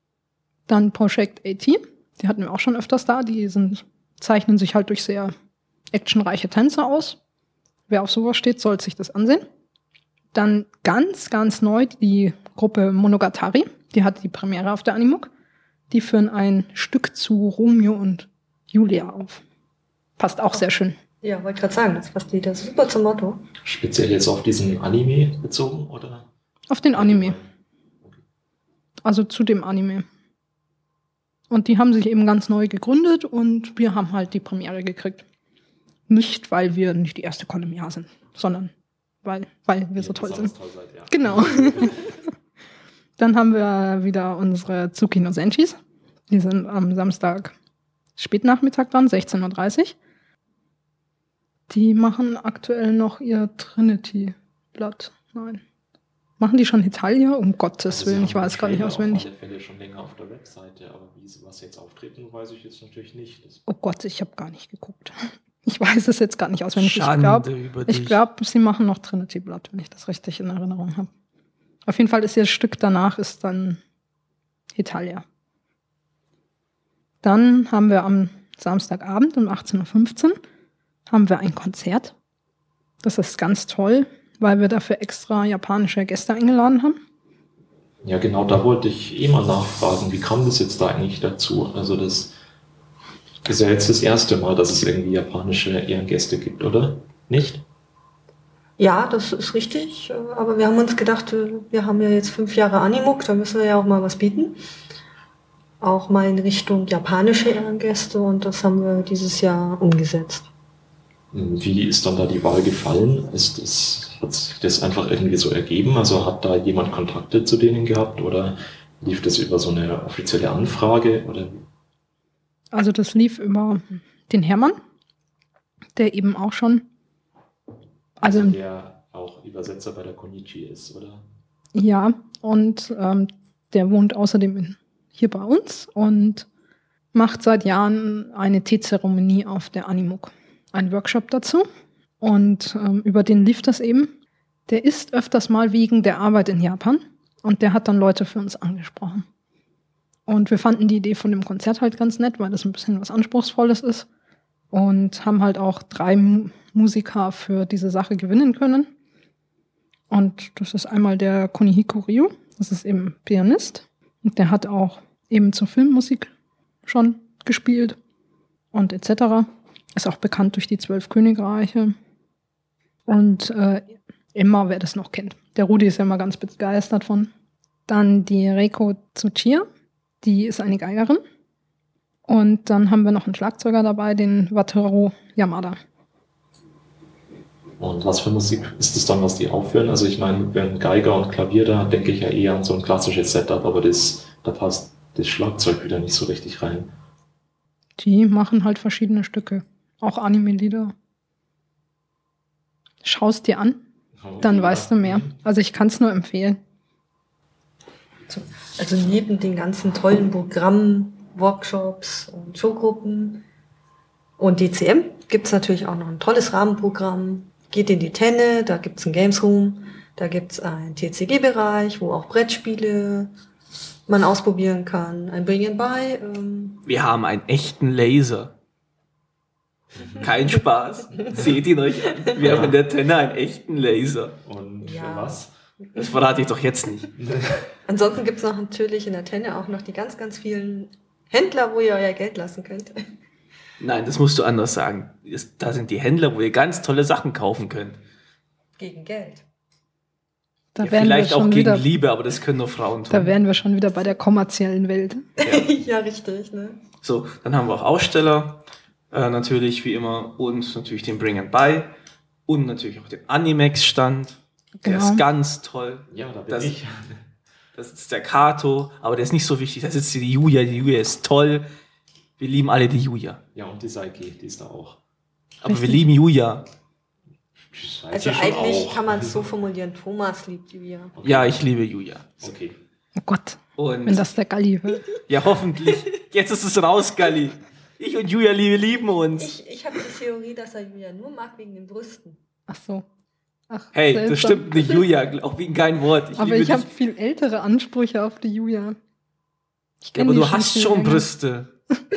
Speaker 1: Dann Project AT, die hatten wir auch schon öfters da. Die zeichnen sich halt durch sehr actionreiche Tänze aus. Wer auf sowas steht, soll sich das ansehen. Dann ganz, ganz neu die Gruppe Monogatari. Die hat die Premiere auf der Animuk. Die führen ein Stück zu Romeo und Julia auf. Passt auch sehr schön.
Speaker 4: Ja, wollte gerade sagen, das passt wieder super zum Motto.
Speaker 2: Speziell jetzt auf diesen Anime bezogen, oder?
Speaker 1: Auf den Anime. Also zu dem Anime. Und die haben sich eben ganz neu gegründet und wir haben halt die Premiere gekriegt. Nicht, weil wir nicht die erste Kolumne im Jahr sind, sondern weil wir so toll sind.
Speaker 2: Toll seid, ja.
Speaker 1: Genau. Dann haben wir wieder unsere Tsuki no Senshis. Die sind am Samstag Spätnachmittag dran, 16.30 Uhr. Die machen aktuell noch ihr Trinity-Blatt. Nein. Machen die schon Hitalia? Um Gottes Willen, ich weiß gar nicht auswendig.
Speaker 2: Auf alle Fälle schon länger auf der Webseite, aber wie sie was jetzt auftreten, weiß ich jetzt natürlich nicht.
Speaker 1: Oh Gott, ich habe gar nicht geguckt. Ich weiß es jetzt gar nicht auswendig.
Speaker 3: Schande
Speaker 1: Ich glaube, sie machen noch Trinity-Blatt, wenn ich das richtig in Erinnerung habe. Auf jeden Fall ist ihr Stück danach ist dann Hitalia. Dann haben wir am Samstagabend um 18.15 Uhr haben wir ein Konzert. Das ist ganz toll, weil wir dafür extra japanische Gäste eingeladen haben.
Speaker 2: Ja, genau, da wollte ich mal nachfragen, wie kam das jetzt da eigentlich dazu? Also das ist ja jetzt das erste Mal, dass es irgendwie japanische Ehrengäste gibt, oder? Nicht?
Speaker 4: Ja, das ist richtig, aber wir haben uns gedacht, wir haben ja jetzt 5 Jahre Animuk, da müssen wir ja auch mal was bieten. Auch mal in Richtung japanische Ehrengäste und das haben wir dieses Jahr umgesetzt.
Speaker 2: Wie ist dann da die Wahl gefallen? Hat sich das einfach irgendwie so ergeben? Also hat da jemand Kontakte zu denen gehabt oder lief das über so eine offizielle Anfrage? Oder?
Speaker 1: Also das lief über den Hermann, der eben auch schon...
Speaker 2: Also der auch Übersetzer bei der Konichi ist, oder?
Speaker 1: Ja, und der wohnt außerdem hier bei uns und macht seit Jahren eine Teezeremonie auf der Animuk. Ein Workshop dazu und über den lief das eben. Der ist öfters mal wegen der Arbeit in Japan und der hat dann Leute für uns angesprochen. Und wir fanden die Idee von dem Konzert halt ganz nett, weil das ein bisschen was Anspruchsvolles ist und haben halt auch 3 Musiker für diese Sache gewinnen können. Und das ist einmal der Kunihiko Ryu, das ist eben Pianist und der hat auch eben zur Filmmusik schon gespielt und etc. Ist auch bekannt durch die 12 Königreiche. Und Emma, wer das noch kennt. Der Rudi ist ja immer ganz begeistert von. Dann die Reiko Tsuchiya, die ist eine Geigerin. Und dann haben wir noch einen Schlagzeuger dabei, den Wataru Yamada.
Speaker 2: Und was für Musik ist das dann, was die aufführen? Also ich meine, wenn Geiger und Klavier, da denke ich ja eher an so ein klassisches Setup, aber da passt das Schlagzeug wieder nicht so richtig rein.
Speaker 1: Die machen halt verschiedene Stücke. Auch Anime-Lieder. Schaust dir an, dann weißt du mehr. Also ich kann es nur empfehlen.
Speaker 4: Also neben den ganzen tollen Programmen, Workshops und Showgruppen und DCM gibt es natürlich auch noch ein tolles Rahmenprogramm. Geht in die Tenne, da gibt es ein Games Room, da gibt es einen TCG-Bereich, wo auch Brettspiele man ausprobieren kann, ein Bring and Buy.
Speaker 3: Wir haben einen echten Laser. Kein Spaß. Seht ihn euch an. Wir haben in der Tenne einen echten Laser.
Speaker 2: Und
Speaker 4: Ja.
Speaker 2: für was?
Speaker 3: Das verrate ich doch jetzt nicht.
Speaker 4: Ansonsten gibt es noch natürlich in der Tenne auch noch die ganz, ganz vielen Händler, wo ihr euer Geld lassen könnt.
Speaker 3: Nein, das musst du anders sagen. Da sind die Händler, wo ihr ganz tolle Sachen kaufen könnt.
Speaker 4: Gegen Geld.
Speaker 1: Da
Speaker 3: Ja,
Speaker 1: wären wir
Speaker 3: vielleicht auch
Speaker 1: schon
Speaker 3: gegen
Speaker 1: wieder,
Speaker 3: Liebe, aber das können nur Frauen tun.
Speaker 1: da wären wir schon wieder bei der kommerziellen Welt.
Speaker 4: Ja, richtig. Ne?
Speaker 3: So, dann haben wir auch Aussteller, natürlich wie immer, und natürlich den Bring and Buy und natürlich auch den Animex-Stand. Der
Speaker 1: Genau.
Speaker 3: ist ganz toll.
Speaker 2: Ja, da bin
Speaker 3: Das-
Speaker 2: ich.
Speaker 3: Da sitzt der Kato, aber der ist nicht so wichtig. Da sitzt die Julia. Die Julia ist toll. Wir lieben alle die Julia.
Speaker 2: Ja, und die Saiki, die ist da auch.
Speaker 3: Aber
Speaker 1: Richtig.
Speaker 3: wir lieben Julia.
Speaker 2: Das weiß
Speaker 4: Also
Speaker 2: ich schon
Speaker 4: eigentlich
Speaker 2: auch.
Speaker 4: kann man es so formulieren, Thomas liebt Julia.
Speaker 2: Okay.
Speaker 3: Ja, ich liebe Julia.
Speaker 2: Okay.
Speaker 1: Oh Gott, wenn
Speaker 3: Und
Speaker 1: das der Galli hört.
Speaker 3: ja, hoffentlich. Jetzt ist es raus, Galli. Ich und Julia lieben uns.
Speaker 4: Ich habe die Theorie, dass er Julia nur mag wegen den Brüsten.
Speaker 1: Ach so. Ach,
Speaker 3: Hey,
Speaker 1: seltsam.
Speaker 3: das stimmt nicht, Julia. Glaub wegen kein Wort.
Speaker 1: Aber
Speaker 3: liebe
Speaker 1: ich habe
Speaker 3: dich.
Speaker 1: viel ältere Ansprüche auf die Julia. Ich
Speaker 3: Ja,
Speaker 1: kenn
Speaker 3: aber
Speaker 1: die
Speaker 3: du hast
Speaker 1: viel
Speaker 3: schon
Speaker 1: länger.
Speaker 3: Brüste.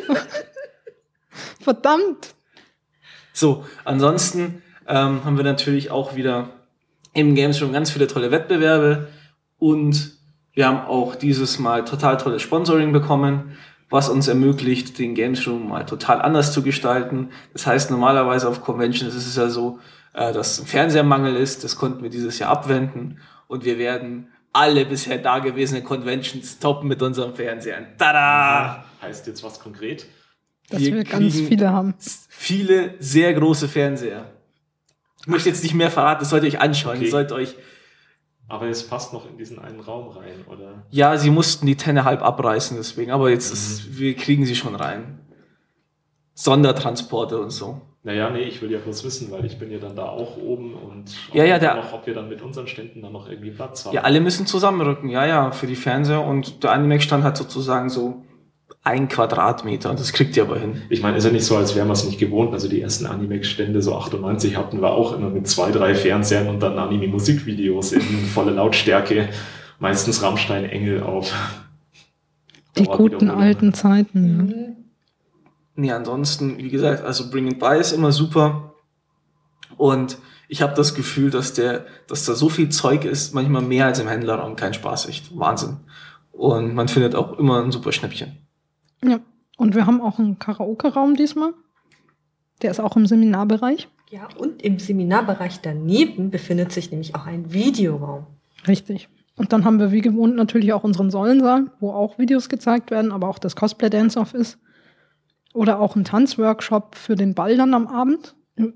Speaker 1: Verdammt!
Speaker 3: So, ansonsten haben wir natürlich auch wieder im Games Room ganz viele tolle Wettbewerbe und wir haben auch dieses Mal total tolles Sponsoring bekommen, was uns ermöglicht, den Games Room mal total anders zu gestalten. Das heißt, normalerweise auf Conventions ist es ja so, dass ein Fernsehermangel ist. Das konnten wir dieses Jahr abwenden und wir werden alle bisher dagewesenen Conventions toppen mit unseren Fernsehern. Tada!
Speaker 2: Heißt jetzt was konkret?
Speaker 1: Dass
Speaker 3: Wir
Speaker 1: wir ganz
Speaker 3: kriegen-
Speaker 1: viele haben.
Speaker 3: Viele sehr große Fernseher. Ich möchte jetzt nicht mehr verraten, das sollt ihr euch anschauen.
Speaker 2: Okay.
Speaker 3: Ihr sollt euch,
Speaker 2: Aber es passt noch in diesen einen Raum rein, oder?
Speaker 3: ja, sie mussten die Tenne halb abreißen deswegen, aber jetzt wir kriegen sie schon rein. Sondertransporte und so.
Speaker 2: Naja, nee, ich will ja bloß wissen, weil ich bin ja dann da auch oben und ob wir dann mit unseren Ständen dann noch irgendwie Platz haben.
Speaker 3: Ja, alle müssen zusammenrücken, ja, für die Fernseher und der Animex-Stand hat sozusagen so 1 Quadratmeter und das kriegt ihr aber hin.
Speaker 2: Ich meine, ist ja nicht so, als wären wir es nicht gewohnt. Also die ersten Animex-Stände, so 98, hatten wir auch immer mit 2, 3 Fernsehern und dann Anime-Musikvideos in voller Lautstärke. Meistens Rammstein, Engel auf.
Speaker 1: Die
Speaker 2: Dauert
Speaker 1: guten
Speaker 2: Wiederholung.
Speaker 1: alten Zeiten. Ja.
Speaker 4: Mhm.
Speaker 3: Nee, ansonsten, wie gesagt, also Bring and Buy ist immer super. Und ich habe das Gefühl, dass da so viel Zeug ist, manchmal mehr als im Händlerraum. Kein Spaß, echt Wahnsinn. Und man findet auch immer ein super Schnäppchen.
Speaker 1: Ja. Und wir haben auch einen Karaoke-Raum diesmal. Der ist auch im Seminarbereich.
Speaker 4: Ja, und im Seminarbereich daneben befindet sich nämlich auch ein Videoraum.
Speaker 1: Richtig. Und dann haben wir wie gewohnt natürlich auch unseren Säulensaal, wo auch Videos gezeigt werden, aber auch das Cosplay Dance-Off ist. Oder auch ein Tanzworkshop für den Ball dann am Abend.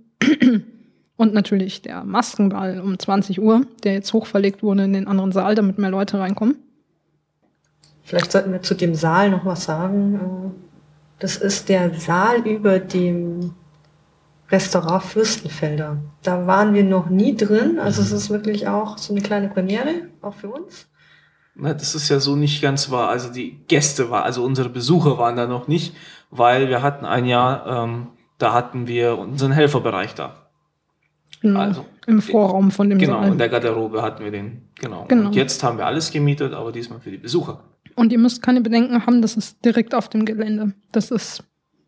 Speaker 1: Und natürlich der Maskenball um 20 Uhr, der jetzt hochverlegt wurde in den anderen Saal, damit mehr Leute reinkommen.
Speaker 4: Vielleicht sollten wir zu dem Saal noch was sagen. Das ist der Saal über dem Restaurant Fürstenfelder. Da waren wir noch nie drin. Also es ist wirklich auch so eine kleine Premiere, auch für uns.
Speaker 3: Na, das ist ja so nicht ganz wahr. Also die Gäste also unsere Besucher waren da noch nicht, weil wir hatten ein Jahr, da hatten wir unseren Helferbereich da.
Speaker 1: Genau,
Speaker 3: Also,
Speaker 1: im Vorraum von dem
Speaker 3: Genau, in
Speaker 1: Saal.
Speaker 3: der Garderobe hatten wir den. Genau.
Speaker 1: Genau.
Speaker 3: Und jetzt haben wir alles gemietet, aber diesmal für die Besucher.
Speaker 1: Und ihr müsst keine Bedenken haben, das ist direkt auf dem Gelände. Das ist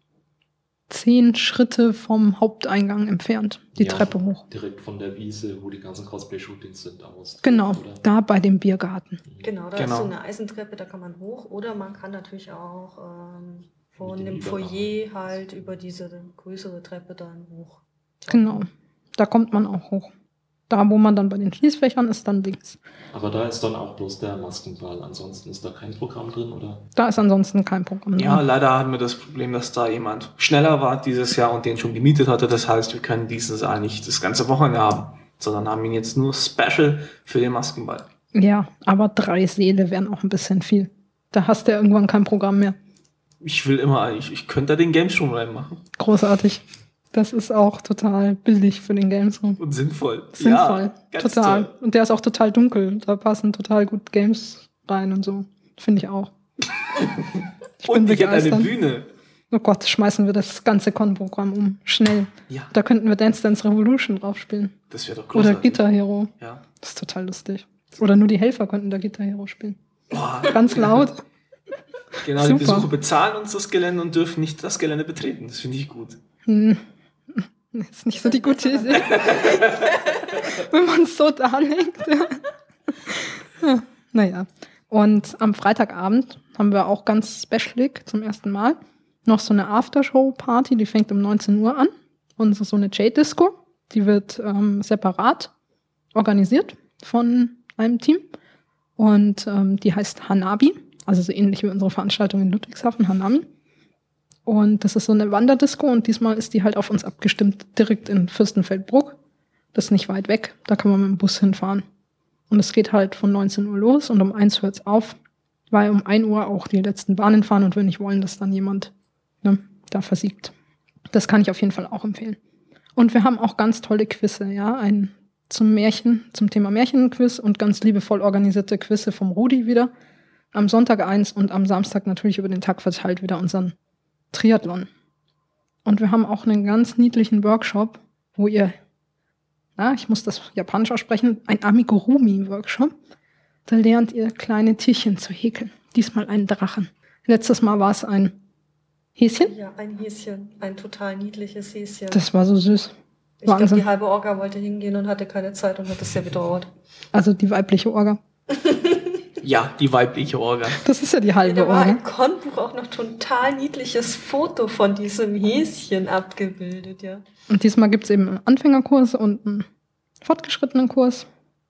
Speaker 1: 10 Schritte vom Haupteingang entfernt, die
Speaker 2: Ja,
Speaker 1: Treppe hoch.
Speaker 2: Direkt von der Wiese, wo die ganzen Cosplay-Shootings sind. Aus.
Speaker 1: Genau,
Speaker 2: Oder?
Speaker 1: da bei dem Biergarten.
Speaker 4: Genau, da
Speaker 3: Genau.
Speaker 4: ist so eine Eisentreppe, da kann man hoch. Oder man kann natürlich auch von
Speaker 2: Mit dem
Speaker 4: dem Foyer halt über diese größere Treppe dann hoch.
Speaker 1: Genau, da kommt man auch hoch. Da, wo man dann bei den Schließfächern ist, dann links.
Speaker 2: Aber da ist dann auch bloß der Maskenball. Ansonsten ist da kein Programm drin, oder?
Speaker 1: Da ist ansonsten kein Programm.
Speaker 3: Ja,
Speaker 1: drin.
Speaker 3: leider hatten wir das Problem, dass da jemand schneller war dieses Jahr und den schon gemietet hatte. Das heißt, wir können diesen Saal nicht das ganze Wochenende haben, sondern haben ihn jetzt nur special für den Maskenball.
Speaker 1: Ja, aber 3 Säle wären auch ein bisschen viel. Da hast du ja irgendwann kein Programm mehr.
Speaker 3: Ich könnte da den Games Room reinmachen.
Speaker 1: Großartig. Das ist auch total billig für den Games Room.
Speaker 3: Und sinnvoll.
Speaker 1: Sinnvoll,
Speaker 3: Ja,
Speaker 1: total.
Speaker 3: toll.
Speaker 1: Und der ist auch total dunkel. Da passen total gut Games rein und so. Finde ich auch.
Speaker 3: Und ich hätte eine Bühne.
Speaker 1: Oh Gott, schmeißen wir das ganze Con-Programm um. Schnell.
Speaker 3: Ja,
Speaker 1: Da könnten wir Dance Dance Revolution drauf spielen.
Speaker 3: das wäre doch
Speaker 1: Oder
Speaker 3: großartig.
Speaker 1: Guitar Hero.
Speaker 3: Ja.
Speaker 1: Das ist total lustig. Oder nur die Helfer könnten da Guitar Hero spielen.
Speaker 3: Boah.
Speaker 1: Ganz laut.
Speaker 3: Genau, die
Speaker 1: Super.
Speaker 3: Besucher bezahlen uns das Gelände und dürfen nicht das Gelände betreten. Das finde ich gut.
Speaker 1: Ist nicht so die gute Idee. Wenn man es so darlegt. Ja. Naja. Und am Freitagabend haben wir auch ganz specialig zum ersten Mal noch so eine Aftershow-Party, die fängt um 19 Uhr an. Und so eine J-Disco, die wird separat organisiert von einem Team. Und die heißt Hanabi, also so ähnlich wie unsere Veranstaltung in Ludwigshafen, Hanabi. Und das ist so eine Wanderdisco und diesmal ist die halt auf uns abgestimmt, direkt in Fürstenfeldbruck. Das ist nicht weit weg, da kann man mit dem Bus hinfahren. Und es geht halt von 19 Uhr los und um 1 hört es auf, weil um 1 Uhr auch die letzten Bahnen fahren und wir nicht wollen, dass dann jemand da versiegt. Das kann ich auf jeden Fall auch empfehlen. Und wir haben auch ganz tolle Quizze, ja, ein zum Thema Märchenquiz und ganz liebevoll organisierte Quizze vom Rudi wieder. Am Sonntag 1 und am Samstag natürlich über den Tag verteilt wieder unseren Triathlon. Und wir haben auch einen ganz niedlichen Workshop, wo ihr, ich muss das Japanisch aussprechen, ein Amigurumi-Workshop. Da lernt ihr kleine Tierchen zu häkeln. Diesmal einen Drachen. Letztes Mal war es ein Häschen.
Speaker 4: Ja, ein Häschen. Ein total niedliches Häschen.
Speaker 1: Das war so süß.
Speaker 4: Ich glaube,
Speaker 1: Wahnsinn.
Speaker 4: die halbe Orga wollte hingehen und hatte keine Zeit und hat das sehr bedauert.
Speaker 1: Also die weibliche Orga.
Speaker 3: Ja, die weibliche Orga.
Speaker 1: Das ist ja die halbe
Speaker 4: Da war
Speaker 1: Orga.
Speaker 4: im Con-Buch auch noch total niedliches Foto von diesem Häschen abgebildet, ja.
Speaker 1: Und diesmal gibt es eben einen Anfängerkurs und einen fortgeschrittenen Kurs.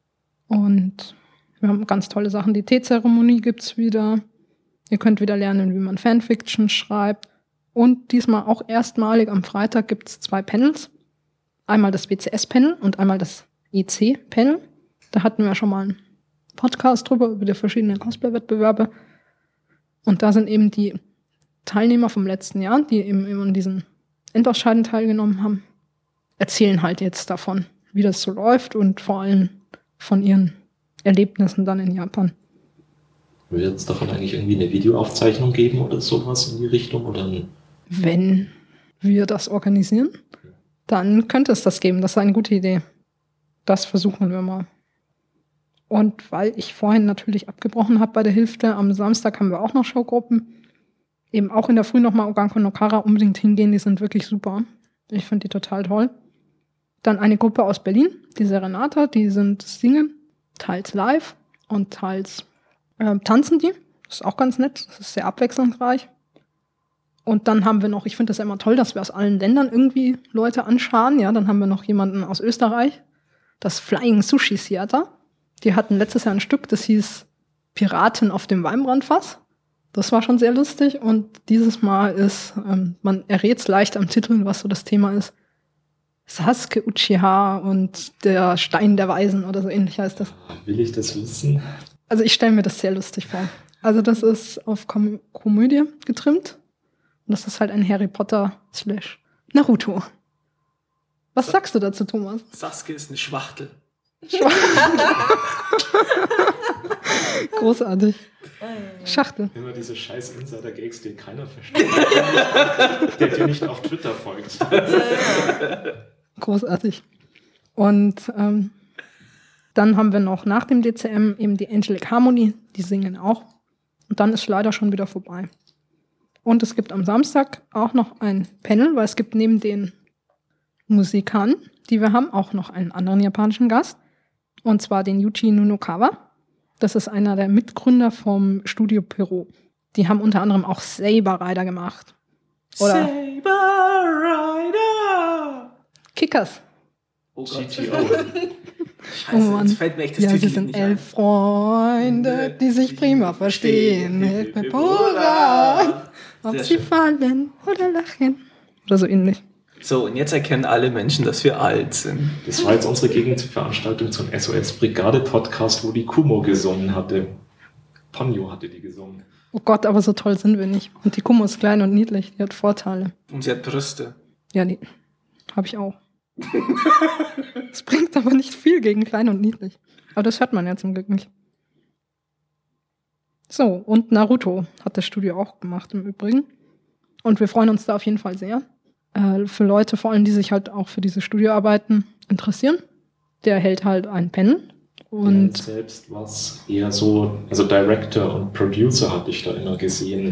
Speaker 1: Und wir haben ganz tolle Sachen. Die Teezeremonie gibt es wieder. Ihr könnt wieder lernen, wie man Fanfiction schreibt. Und diesmal auch erstmalig am Freitag gibt es 2 Panels. Einmal das WCS-Panel und einmal das EC-Panel. Da hatten wir schon mal einen Podcast drüber, über die verschiedenen Cosplay-Wettbewerbe. Und da sind eben die Teilnehmer vom letzten Jahr, die eben in diesen Endausscheiden teilgenommen haben, erzählen halt jetzt davon, wie das so läuft und vor allem von ihren Erlebnissen dann in Japan.
Speaker 2: Wird es davon eigentlich irgendwie eine Videoaufzeichnung geben oder sowas in die Richtung? Oder
Speaker 1: Wenn wir das organisieren, dann könnte es das geben. Das ist eine gute Idee. Das versuchen wir mal. Und weil ich vorhin natürlich abgebrochen habe bei der Hälfte, am Samstag haben wir auch noch Showgruppen. Eben auch in der Früh nochmal Oganko no Kara unbedingt hingehen, die sind wirklich super. Ich finde die total toll. Dann eine Gruppe aus Berlin, die Serenata, die sind singen, teils live und teils tanzen die. Das ist auch ganz nett, das ist sehr abwechslungsreich. Und dann haben wir noch, ich finde das ja immer toll, dass wir aus allen Ländern irgendwie Leute anscharen. Ja, dann haben wir noch jemanden aus Österreich, das Flying Sushi Theater. Die hatten letztes Jahr ein Stück, das hieß Piraten auf dem Weinbrandfass. Das war schon sehr lustig. Und dieses Mal ist, man errät es leicht am Titel, was so das Thema ist. Sasuke Uchiha und der Stein der Weisen oder so ähnlich heißt das.
Speaker 2: will ich das wissen?
Speaker 1: Also ich stelle mir das sehr lustig vor. Also das ist auf Komödie getrimmt. Und das ist halt ein Harry Potter / Naruto. Was sagst du dazu, Thomas?
Speaker 3: Sasuke ist eine Schwachtel.
Speaker 1: Großartig. Schachtel.
Speaker 2: Immer diese scheiß Insider-Gags, die keiner versteht. Der dir nicht auf Twitter folgt.
Speaker 1: Großartig. Und dann haben wir noch nach dem DCM eben die Angelic Harmony, die singen auch. Und dann ist leider schon wieder vorbei. Und es gibt am Samstag auch noch ein Panel, weil es gibt neben den Musikern, die wir haben, auch noch einen anderen japanischen Gast. Und zwar den Yuji Nunokawa. Das ist einer der Mitgründer vom Studio Pierrot. Die haben unter anderem auch Saber Rider gemacht. Oder
Speaker 3: Saber Rider!
Speaker 1: Kickers.
Speaker 3: Oh Gott.
Speaker 2: GTO.
Speaker 3: Scheiße,
Speaker 1: Oh Mann.
Speaker 3: jetzt fällt mir echt das
Speaker 1: Ja, sie
Speaker 3: Titellied
Speaker 1: sind
Speaker 3: nicht
Speaker 1: 11 Freunde, die sich prima verstehen. Hilft mir Pura, ob
Speaker 3: Sehr
Speaker 1: sie
Speaker 3: schön.
Speaker 1: fallen oder lachen. Oder so ähnlich.
Speaker 3: So, und jetzt erkennen alle Menschen, dass wir alt sind.
Speaker 2: Das war jetzt unsere Gegenveranstaltung zum SOS-Brigade-Podcast, wo die Kumo gesungen hatte. Ponyo hatte die gesungen.
Speaker 1: Oh Gott, aber so toll sind wir nicht. Und die Kumo ist klein und niedlich, die hat Vorteile.
Speaker 3: Und sie hat Brüste.
Speaker 1: Ja, die habe ich auch. Es bringt aber nicht viel gegen klein und niedlich. Aber das hört man ja zum Glück nicht. So, und Naruto hat das Studio auch gemacht im Übrigen. Und wir freuen uns da auf jeden Fall sehr. Für Leute vor allem, die sich halt auch für diese Studioarbeiten interessieren. Der hält halt ein Panel. Und
Speaker 2: selbst was eher so, also Director und Producer hatte ich da immer gesehen.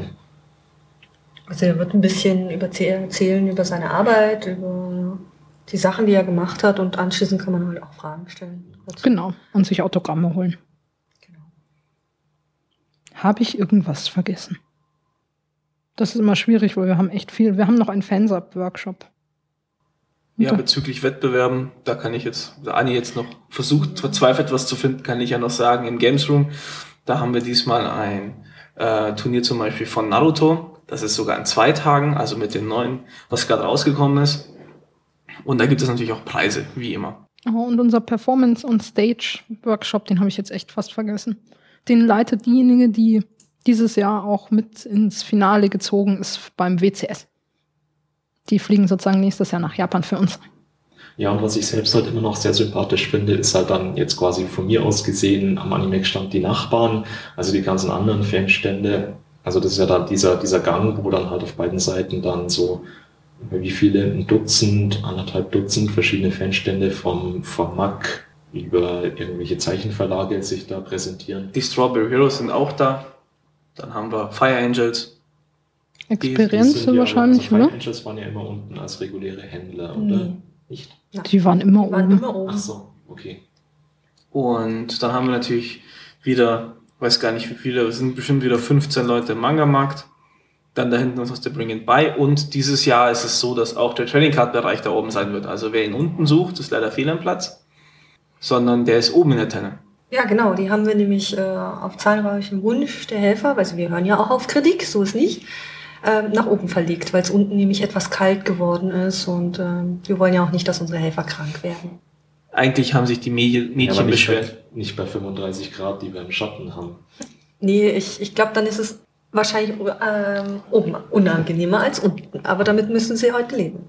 Speaker 4: Also er wird ein bisschen erzählen über seine Arbeit, über die Sachen, die er gemacht hat und anschließend kann man halt auch Fragen stellen.
Speaker 1: Genau, und sich Autogramme holen.
Speaker 4: Genau.
Speaker 1: Habe ich irgendwas vergessen? Das ist immer schwierig, weil wir haben echt viel. Wir haben noch einen Fansub-Workshop.
Speaker 3: Ja, bezüglich Wettbewerben, da kann ich jetzt, da Anni jetzt noch versucht, verzweifelt was zu finden, kann ich ja noch sagen, im Games Room, da haben wir diesmal ein Turnier zum Beispiel von Naruto. Das ist sogar in 2 Tagen, also mit dem neuen, was gerade rausgekommen ist. Und da gibt es natürlich auch Preise, wie immer.
Speaker 1: Oh, und unser Performance- und Stage-Workshop, den habe ich jetzt echt fast vergessen. Den leitet diejenige, die dieses Jahr auch mit ins Finale gezogen ist beim WCS. Die fliegen sozusagen nächstes Jahr nach Japan für uns.
Speaker 2: Ja, und was ich selbst halt immer noch sehr sympathisch finde, ist halt dann jetzt quasi von mir aus gesehen am Animex-Stand die Nachbarn, also die ganzen anderen Fanstände. Also das ist ja dann dieser Gang, wo dann halt auf beiden Seiten dann so, wie viele, 1,5 Dutzend verschiedene Fanstände vom MAC über irgendwelche Zeichenverlage sich da präsentieren.
Speaker 3: Die Strawberry Heroes sind auch da. Dann haben wir Fire Angels.
Speaker 1: Experience wahrscheinlich,
Speaker 2: also
Speaker 1: oder?
Speaker 2: Fire Angels waren ja immer unten als reguläre Händler, oder? Nicht?
Speaker 1: Die waren immer oben.
Speaker 2: Ach so, okay.
Speaker 3: Und dann haben wir natürlich wieder, weiß gar nicht wie viele, es sind bestimmt wieder 15 Leute im Manga-Markt. Dann da hinten ist noch der Bring It By. Und dieses Jahr ist es so, dass auch der Trading Card Bereich da oben sein wird. Also wer ihn unten sucht, ist leider fehl am Platz. Sondern der ist oben in der Tenne.
Speaker 4: Ja, genau, die haben wir nämlich auf zahlreichen Wunsch der Helfer, also wir hören ja auch auf Kritik, so ist nicht, nach oben verlegt, weil es unten nämlich etwas kalt geworden ist und wir wollen ja auch nicht, dass unsere Helfer krank werden.
Speaker 3: Eigentlich haben sich die Mädchen beschwert.
Speaker 2: Nicht bei 35 Grad, die wir im Schatten haben.
Speaker 4: Nee, ich glaube, dann ist es wahrscheinlich oben unangenehmer als unten, aber damit müssen sie heute leben.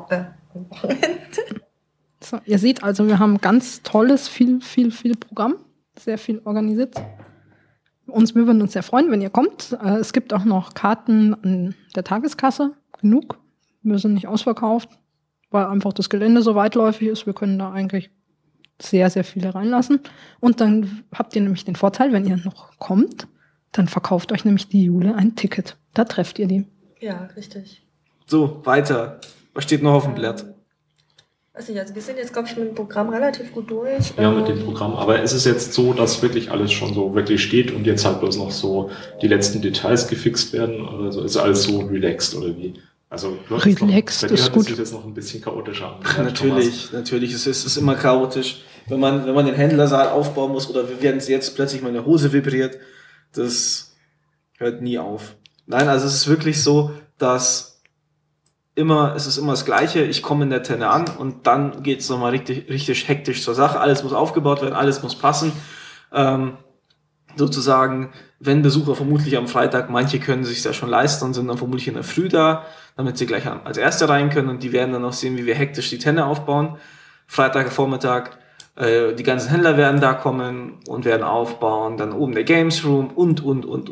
Speaker 1: So, ihr seht also, wir haben ganz tolles, viel Programm, sehr viel organisiert. Wir würden uns sehr freuen, wenn ihr kommt. Es gibt auch noch Karten an der Tageskasse, genug. Wir sind nicht ausverkauft, weil einfach das Gelände so weitläufig ist. Wir können da eigentlich sehr, sehr viele reinlassen. Und dann habt ihr nämlich den Vorteil, wenn ihr noch kommt, dann verkauft euch nämlich die Jule ein Ticket. Da trefft ihr die.
Speaker 4: Ja, richtig.
Speaker 3: So, weiter. Was steht noch auf dem Blatt?
Speaker 4: Weiß nicht, also wir sind jetzt, glaube ich, mit dem Programm relativ gut durch.
Speaker 2: Ja, mit dem Programm. Aber ist es jetzt so, dass wirklich alles schon so wirklich steht und jetzt halt bloß noch so die letzten Details gefixt werden? Oder so? Ist alles so relaxed oder wie? Also,
Speaker 1: relaxed ist gut.
Speaker 2: Das sieht jetzt noch ein bisschen chaotischer an.
Speaker 3: Natürlich. Es ist immer chaotisch. Wenn man den Händlersaal aufbauen muss oder wenn jetzt plötzlich meine Hose vibriert, das hört nie auf. Nein, also es ist wirklich so, dass es ist immer das Gleiche, ich komme in der Tenne an und dann geht es nochmal richtig hektisch zur Sache, alles muss aufgebaut werden, alles muss passen. Sozusagen, wenn Besucher vermutlich am Freitag, manche können sich ja schon leisten und sind dann vermutlich in der Früh da, damit sie gleich als Erste rein können und die werden dann auch sehen, wie wir hektisch die Tenne aufbauen. Freitagvormittag, die ganzen Händler werden da kommen und werden aufbauen, dann oben der Games Room und.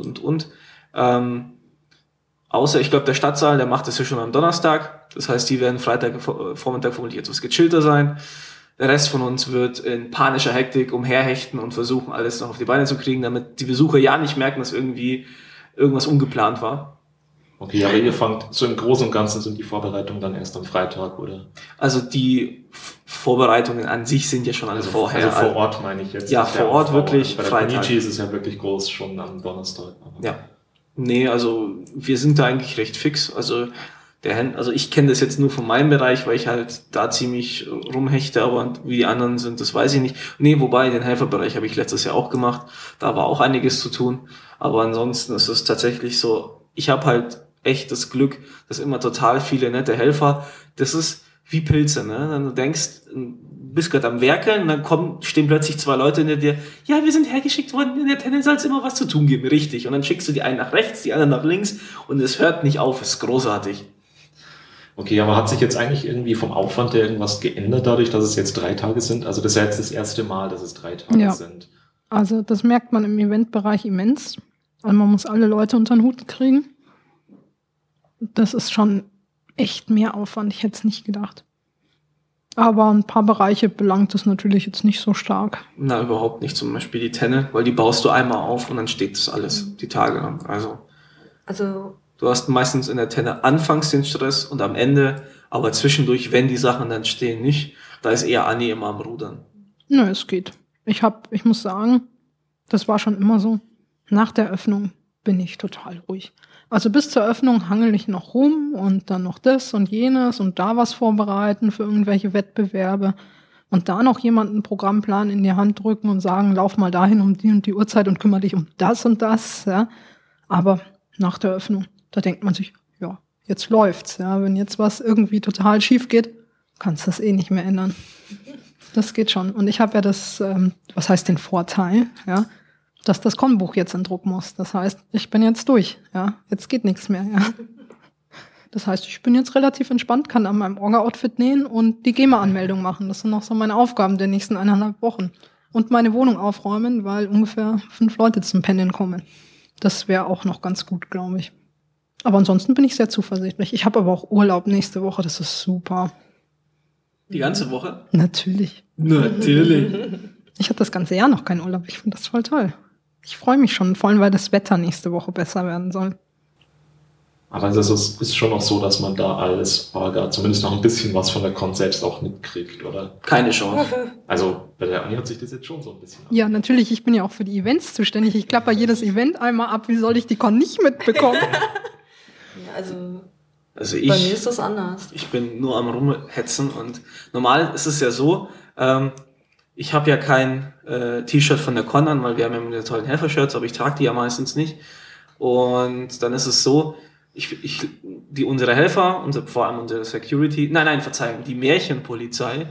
Speaker 3: Außer, ich glaube, der Stadtsaal, der macht das ja schon am Donnerstag. Das heißt, die werden Freitagvormittag vermutlich etwas gechillter sein. Der Rest von uns wird in panischer Hektik umherhechten und versuchen, alles noch auf die Beine zu kriegen, damit die Besucher ja nicht merken, dass irgendwie irgendwas ungeplant war.
Speaker 2: Okay, aber ihr fangt, so im Großen und Ganzen sind die Vorbereitungen dann erst am Freitag, oder?
Speaker 3: Also die Vorbereitungen an sich sind ja schon alles vorher.
Speaker 2: Also vor Ort meine ich jetzt.
Speaker 3: Ja, vor Ort wirklich
Speaker 2: Freitag. Bei der Konichi ist es ja wirklich groß, schon am Donnerstag.
Speaker 3: Ja. Nee, also wir sind da eigentlich recht fix. Also ich kenne das jetzt nur von meinem Bereich, weil ich halt da ziemlich rumhechte, aber wie die anderen sind, das weiß ich nicht. Nee, wobei, den Helferbereich habe ich letztes Jahr auch gemacht. Da war auch einiges zu tun. Aber ansonsten ist es tatsächlich so, ich habe halt echt das Glück, dass immer total viele nette Helfer, das ist wie Pilze, ne? Dann du denkst, bist gerade am Werkeln und dann stehen plötzlich 2 Leute hinter dir, ja, wir sind hergeschickt worden, in der Tenne soll es immer was zu tun geben, richtig. Und dann schickst du die einen nach rechts, die anderen nach links und es hört nicht auf, es ist großartig.
Speaker 2: Okay, aber hat sich jetzt eigentlich irgendwie vom Aufwand her irgendwas geändert dadurch, dass es jetzt 3 Tage sind? Also das ist ja jetzt das erste Mal, dass es 3 Tage sind.
Speaker 1: Also das merkt man im Eventbereich immens. Also man muss alle Leute unter den Hut kriegen. Das ist schon echt mehr Aufwand. Ich hätte es nicht gedacht. Aber ein paar Bereiche belangt es natürlich jetzt nicht so stark.
Speaker 3: Na, überhaupt nicht. Zum Beispiel die Tenne, weil die baust du einmal auf und dann steht das alles die Tage lang. Also du hast meistens in der Tenne anfangs den Stress und am Ende, aber zwischendurch, wenn die Sachen dann stehen, nicht. Da ist eher Anni immer am Rudern.
Speaker 1: Nö, es geht. Ich muss sagen, das war schon immer so. Nach der Öffnung bin ich total ruhig. Also bis zur Öffnung hangel ich noch rum und dann noch das und jenes und da was vorbereiten für irgendwelche Wettbewerbe und da noch jemanden einen Programmplan in die Hand drücken und sagen, lauf mal dahin um die und die Uhrzeit und kümmere dich um das und das. Ja. Aber nach der Öffnung, da denkt man sich, ja, jetzt läuft's. Ja. Wenn jetzt was irgendwie total schief geht, kannst du das eh nicht mehr ändern. Das geht schon. Und ich habe ja was heißt den Vorteil, ja, dass das Konbuch jetzt in Druck muss. Das heißt, ich bin jetzt durch. Ja, jetzt geht nichts mehr. Ja. Das heißt, ich bin jetzt relativ entspannt, kann an meinem Orga-Outfit nähen und die GEMA-Anmeldung machen. Das sind noch so meine Aufgaben der nächsten 1,5 Wochen. Und meine Wohnung aufräumen, weil ungefähr 5 Leute zum Pendeln kommen. Das wäre auch noch ganz gut, glaube ich. Aber ansonsten bin ich sehr zuversichtlich. Ich habe aber auch Urlaub nächste Woche. Das ist super.
Speaker 3: Die ganze Woche?
Speaker 1: Natürlich. Ich hatte das ganze Jahr noch keinen Urlaub. Ich finde das voll toll. Ich freue mich schon, vor allem, weil das Wetter nächste Woche besser werden soll.
Speaker 2: Aber es ist schon auch so, dass man da als Orga zumindest noch ein bisschen was von der Con selbst auch mitkriegt, oder?
Speaker 3: Keine Chance.
Speaker 2: Also bei der Anni hat sich das jetzt schon so ein bisschen
Speaker 1: Ja, natürlich. Ich bin ja auch für die Events zuständig. Ich klapper jedes Event einmal ab. Wie soll ich die Con nicht mitbekommen?
Speaker 4: Ja, also bei mir ist das anders.
Speaker 3: Ich bin nur am Rumhetzen und normal ist es ja so, ich habe ja kein T-Shirt von der Con an, weil wir haben ja immer die tollen Helfer-Shirts, aber ich trage die ja meistens nicht. Und dann ist es so, unsere Helfer, vor allem unsere Security, die Märchenpolizei,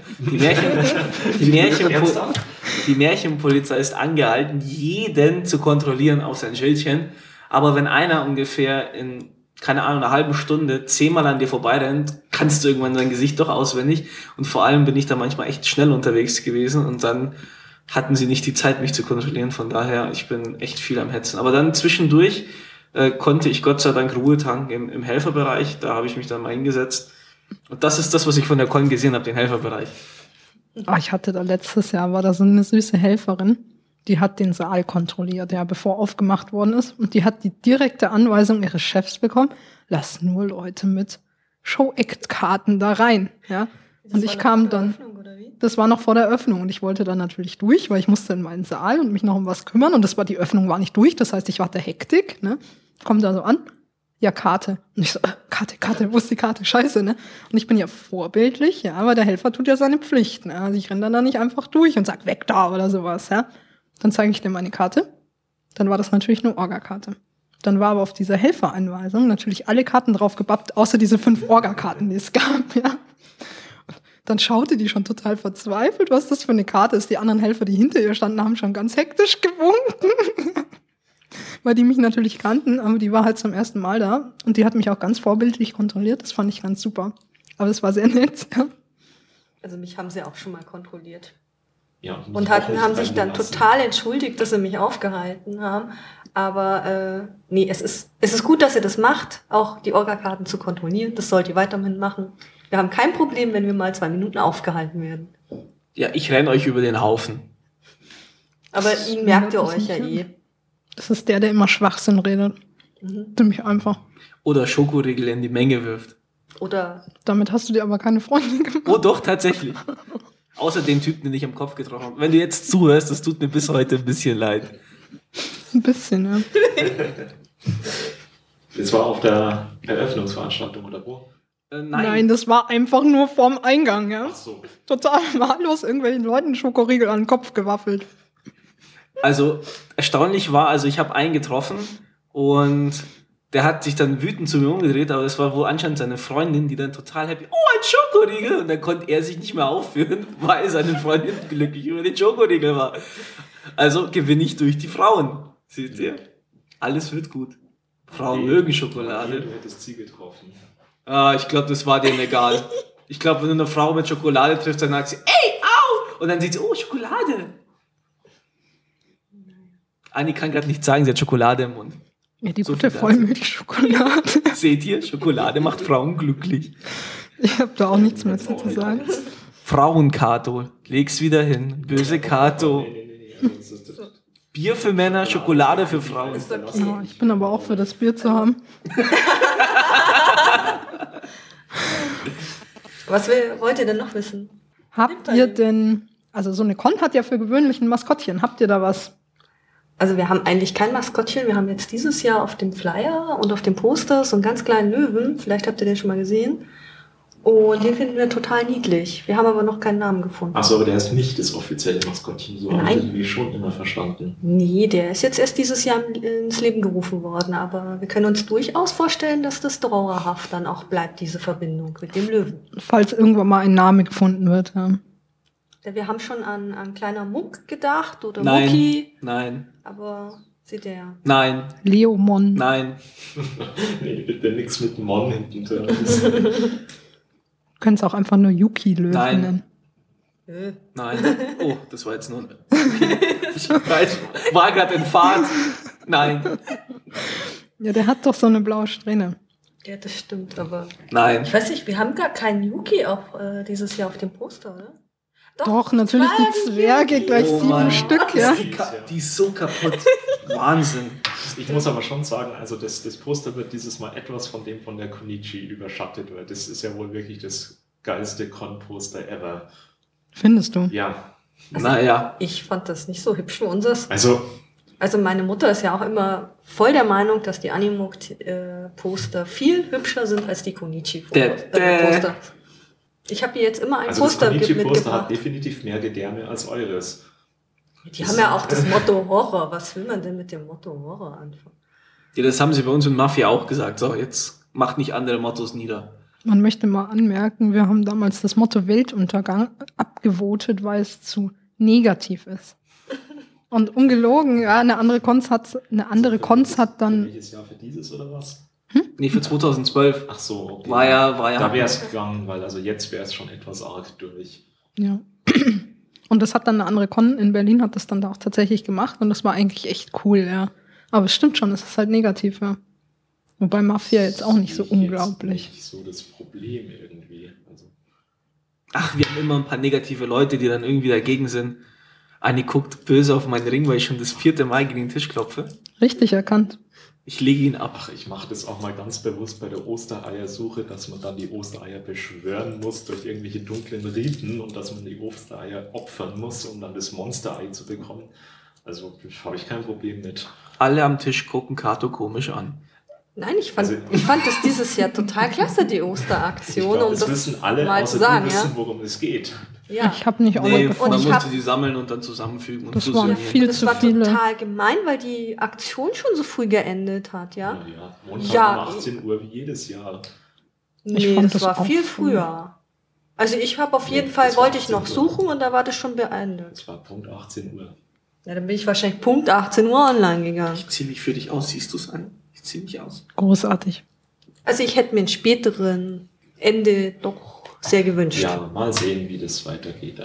Speaker 3: die Märchenpolizei ist angehalten, jeden zu kontrollieren auf sein Schildchen. Aber wenn einer ungefähr in, keine Ahnung, einer halben Stunde 10-mal an dir vorbeirennt, kannst du irgendwann sein Gesicht doch auswendig. Und vor allem bin ich da manchmal echt schnell unterwegs gewesen und dann hatten sie nicht die Zeit, mich zu kontrollieren. Von daher, ich bin echt viel am Hetzen. Aber dann zwischendurch konnte ich Gott sei Dank Ruhe tanken im Helferbereich. Da habe ich mich dann mal hingesetzt. Und das ist das, was ich von der Con gesehen habe, den Helferbereich.
Speaker 1: Ich hatte da letztes Jahr, war da so eine süße Helferin, die hat den Saal kontrolliert, ja, bevor aufgemacht worden ist. Und die hat die direkte Anweisung ihres Chefs bekommen, lass nur Leute mit Show-Act-Karten da rein. Ja. Und ich kam dann, das war noch vor der Öffnung und ich wollte dann natürlich durch, weil ich musste in meinen Saal und mich noch um was kümmern und die Öffnung war nicht durch, das heißt, ich war der Hektik, ne, komm da so an, ja, Karte. Und ich so, Karte, wo ist die Karte? Scheiße, ne? Und ich bin ja vorbildlich, ja, aber der Helfer tut ja seine Pflicht, ne, also ich renne dann da nicht einfach durch und sag, weg da oder sowas, ja. Dann zeige ich dir meine Karte, dann war das natürlich eine Orga-Karte. Dann war aber auf dieser Helferanweisung natürlich alle Karten drauf gebappt, außer diese 5 Orga-Karten, die es gab, ja. Dann schaute die schon total verzweifelt, was das für eine Karte ist. Die anderen Helfer, die hinter ihr standen, haben schon ganz hektisch gewunken. Weil die mich natürlich kannten, aber die war halt zum ersten Mal da. Und die hat mich auch ganz vorbildlich kontrolliert. Das fand ich ganz super. Aber es war sehr nett. Ja.
Speaker 4: Also mich haben sie auch schon mal kontrolliert.
Speaker 2: Ja,
Speaker 4: und haben sich dann total entschuldigt, dass sie mich aufgehalten haben. Aber nee, es ist gut, dass ihr das macht, auch die Orga-Karten zu kontrollieren. Das sollt ihr weiterhin machen. Wir haben kein Problem, wenn wir mal 2 Minuten aufgehalten werden.
Speaker 3: Ja, ich renne euch über den Haufen.
Speaker 4: Aber ihn merkt ihr euch ja eh.
Speaker 1: Das ist der immer Schwachsinn redet. Ziemlich einfach.
Speaker 3: Oder Schokoriegel in die Menge wirft.
Speaker 4: Oder.
Speaker 1: Damit hast du dir aber keine Freunde gemacht.
Speaker 3: Oh doch, tatsächlich. Außer den Typen, den ich am Kopf getroffen habe. Wenn du jetzt zuhörst, das tut mir bis heute ein bisschen leid.
Speaker 1: Ein bisschen, ja.
Speaker 2: Das war auf der Eröffnungsveranstaltung, oder wo?
Speaker 1: Nein, das war einfach nur vorm Eingang, ja.
Speaker 2: Ach so.
Speaker 1: Total wahllos irgendwelchen Leuten Schokoriegel an den Kopf gewaffelt.
Speaker 3: Also, erstaunlich war, ich habe einen getroffen und der hat sich dann wütend zu mir umgedreht, aber es war wohl anscheinend seine Freundin, die dann total happy, ein Schokoriegel! Und dann konnte er sich nicht mehr aufführen, weil seine Freundin glücklich über den Schokoriegel war. Also gewinne ich durch die Frauen. Seht ihr? Alles wird gut. Frauen mögen Schokolade.
Speaker 2: Du hättest sie getroffen.
Speaker 3: Ich glaube, das war denen egal. Ich glaube, wenn du eine Frau mit Schokolade triffst, dann sagt sie, ey, au! Und dann sieht sie, oh, Schokolade. Anni kann gerade nicht sagen, sie hat Schokolade im Mund.
Speaker 1: Ja, die
Speaker 3: So
Speaker 1: gute
Speaker 3: viel
Speaker 1: Vollmilchschokolade.
Speaker 3: Seht ihr? Schokolade macht Frauen glücklich.
Speaker 1: Ich habe da auch nichts mehr zu sagen.
Speaker 3: Frauen-Kato. Leg's wieder hin. Böse Kato. Bier für Männer, Schokolade für Frauen.
Speaker 4: Ist okay.
Speaker 1: Ja, ich bin aber auch für das Bier zu haben.
Speaker 4: Wollt ihr denn noch wissen?
Speaker 1: Habt ihr denn, also so eine Con hat ja für gewöhnlich ein Maskottchen. Habt ihr da was?
Speaker 4: Also wir haben eigentlich kein Maskottchen. Wir haben jetzt dieses Jahr auf dem Flyer und auf dem Poster so einen ganz kleinen Löwen. Vielleicht habt ihr den schon mal gesehen. Und den finden wir total niedlich. Wir haben aber noch keinen Namen gefunden.
Speaker 2: Achso, aber der ist nicht das offizielle Maskottchen. So habe ich
Speaker 4: Nein.
Speaker 2: irgendwie schon immer verstanden.
Speaker 4: Nee, der ist jetzt erst dieses Jahr ins Leben gerufen worden. Aber wir können uns durchaus vorstellen, dass das dauerhaft dann auch bleibt, diese Verbindung mit dem Löwen.
Speaker 1: Falls irgendwann mal ein Name gefunden wird. Ja.
Speaker 4: Wir haben schon an kleiner Muck gedacht oder
Speaker 3: Nein.
Speaker 4: Mucki.
Speaker 3: Nein.
Speaker 4: Aber seht ihr ja.
Speaker 3: Nein.
Speaker 1: Leomon.
Speaker 3: Nein.
Speaker 2: Nee, bitte nichts mit Mon hinten dran.
Speaker 1: Du könntest auch einfach nur Yuki-Löwen
Speaker 3: Nein.
Speaker 1: nennen.
Speaker 3: Nein. Oh, das war jetzt nur ein... Okay. Ich war gerade in Fahrt. Nein.
Speaker 1: Ja, der hat doch so eine blaue Strähne.
Speaker 4: Ja, das stimmt, aber
Speaker 3: Nein.
Speaker 4: ich weiß nicht, wir haben gar keinen Yuki auch dieses Jahr auf dem Poster, oder?
Speaker 1: Doch, natürlich die Zwerge, gleich
Speaker 3: Oh
Speaker 1: 7
Speaker 3: Mann.
Speaker 1: Stück, ja.
Speaker 3: Die ist so kaputt. Wahnsinn.
Speaker 2: Ich muss aber schon sagen, also das Poster wird dieses Mal etwas von dem von der Konichi überschattet, weil das ist ja wohl wirklich das geilste Con-Poster ever.
Speaker 1: Findest du?
Speaker 2: Ja,
Speaker 3: Naja.
Speaker 4: Ich fand das nicht so hübsch wie unseres.
Speaker 2: also
Speaker 4: Also meine Mutter ist ja auch immer voll der Meinung, dass die Animuk-Poster viel hübscher sind als die Konichi-Poster. Ich habe ihr jetzt immer ein
Speaker 2: das
Speaker 4: Poster
Speaker 2: Konichi-Poster hat
Speaker 4: mitgebracht.
Speaker 2: definitiv mehr Gedärme als eures.
Speaker 4: Die haben ja auch das Motto Horror. Was will man denn mit dem Motto Horror anfangen?
Speaker 3: Ja, das haben sie bei uns in Mafia auch gesagt. So, jetzt macht nicht andere Mottos nieder.
Speaker 1: Man möchte mal anmerken, wir haben damals das Motto Weltuntergang abgevotet, weil es zu negativ ist. Und ungelogen, ja, eine andere Cons hat dann...
Speaker 2: Welches Jahr für dieses oder was?
Speaker 3: Nee, für 2012.
Speaker 2: Ach so, okay.
Speaker 3: War ja.
Speaker 2: Da wäre es gegangen, weil also jetzt wäre es schon etwas arg durch.
Speaker 1: Ja. Und das hat dann eine andere Con in Berlin, hat das dann da auch tatsächlich gemacht und das war eigentlich echt cool, ja. Aber es stimmt schon, es ist halt negativ, ja. Wobei Mafia jetzt auch nicht so
Speaker 2: Sehe ich
Speaker 1: unglaublich.
Speaker 2: Jetzt nicht so das Problem irgendwie. Also,
Speaker 3: Ach, wir haben immer ein paar negative Leute, die dann irgendwie dagegen sind. Anni guckt böse auf meinen Ring, weil ich schon das 4. Mal gegen den Tisch klopfe.
Speaker 1: Richtig erkannt.
Speaker 3: Ich lege ihn ab.
Speaker 2: ach, ich mache das auch mal ganz bewusst bei der Ostereiersuche, dass man dann die Ostereier beschwören muss durch irgendwelche dunklen Riten und dass man die Ostereier opfern muss, um dann das Monsterei zu bekommen. Also habe ich kein Problem mit.
Speaker 3: Alle am Tisch gucken Kato komisch an.
Speaker 4: Nein, ich fand das dieses Jahr total klasse, die
Speaker 2: Ich
Speaker 4: Osteraktion,
Speaker 2: glaube,
Speaker 4: um
Speaker 2: das
Speaker 4: das
Speaker 2: wissen alle,
Speaker 4: mal
Speaker 2: außer
Speaker 4: zu sagen,
Speaker 2: die wissen,
Speaker 4: ja.
Speaker 2: worum es geht.
Speaker 4: Ja.
Speaker 1: Ich habe nicht
Speaker 3: Nee,
Speaker 1: gefunden.
Speaker 3: man
Speaker 4: ich
Speaker 3: musste
Speaker 4: hab-
Speaker 3: sie sammeln und dann zusammenfügen und
Speaker 1: Das waren
Speaker 3: fusionieren.
Speaker 1: viel
Speaker 4: Das
Speaker 1: zu
Speaker 4: war
Speaker 1: viele.
Speaker 4: total gemein, weil die Aktion schon so früh geendet hat, ja?
Speaker 2: Ja, Montag
Speaker 4: Ja.
Speaker 2: um 18 Uhr wie jedes Jahr.
Speaker 1: Ich
Speaker 4: Nee,
Speaker 1: fand
Speaker 4: das
Speaker 1: das
Speaker 4: war
Speaker 1: auch
Speaker 4: viel
Speaker 1: früh.
Speaker 4: früher. Also ich habe auf
Speaker 2: Nee,
Speaker 4: jeden Fall,
Speaker 2: das war
Speaker 4: wollte ich noch
Speaker 2: 18 Uhr.
Speaker 4: suchen und da war das schon beendet.
Speaker 2: Es war Punkt 18 Uhr.
Speaker 4: Ja, dann bin ich wahrscheinlich Punkt 18 Uhr online gegangen.
Speaker 3: Ich zieh mich für dich aus, siehst du es an? Ich zieh mich aus.
Speaker 1: Großartig.
Speaker 4: Also ich hätte mir einen späteren Ende doch sehr gewünscht.
Speaker 2: Ja, mal sehen, wie das weitergeht.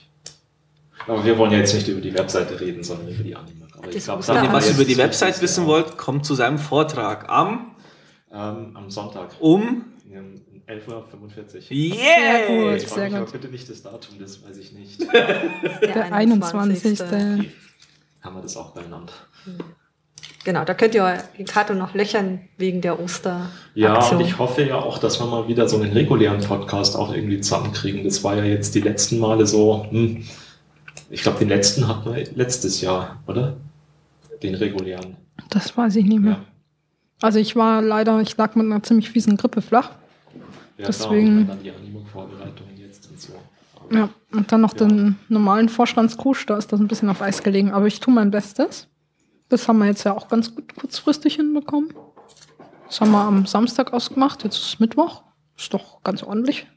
Speaker 2: Aber wir wollen ja jetzt nicht über die Webseite reden, sondern über die Anime. Aber
Speaker 4: Das
Speaker 2: ich glaube,
Speaker 4: muss
Speaker 3: Wenn
Speaker 4: da
Speaker 3: ihr was
Speaker 4: alles
Speaker 3: über die Website wissen wollt, kommt zu seinem Vortrag am
Speaker 2: am Sonntag.
Speaker 3: um
Speaker 2: 11:45 Uhr.
Speaker 1: Sehr gut.
Speaker 2: Jetzt frage
Speaker 1: Sehr
Speaker 2: ich aber
Speaker 1: gut.
Speaker 2: bitte nicht das Datum, das weiß ich nicht.
Speaker 1: Der 21.
Speaker 2: Haben wir das auch benannt?
Speaker 4: Genau, da könnt ihr Kato noch löchern wegen der Osteraktion.
Speaker 2: Ja, und ich hoffe ja auch, dass wir mal wieder so einen regulären Podcast auch irgendwie zusammenkriegen. Das war ja jetzt die letzten Male so, ich glaube, den letzten hatten wir letztes Jahr, oder? Den regulären.
Speaker 1: Das weiß ich nicht mehr.
Speaker 2: Ja,
Speaker 1: Also ich lag mit einer ziemlich fiesen Grippe flach.
Speaker 2: ja
Speaker 1: Deswegen-
Speaker 2: klar, und dann die Anime-Vorbereitungen jetzt und so.
Speaker 1: Ja, und dann noch
Speaker 2: Ja.
Speaker 1: den normalen Vorstandskusch, da ist das ein bisschen auf Eis gelegen. Aber ich tue mein Bestes. Das haben wir jetzt ja auch ganz gut kurzfristig hinbekommen. Das haben wir am Samstag ausgemacht, jetzt ist Mittwoch. Ist doch ganz ordentlich.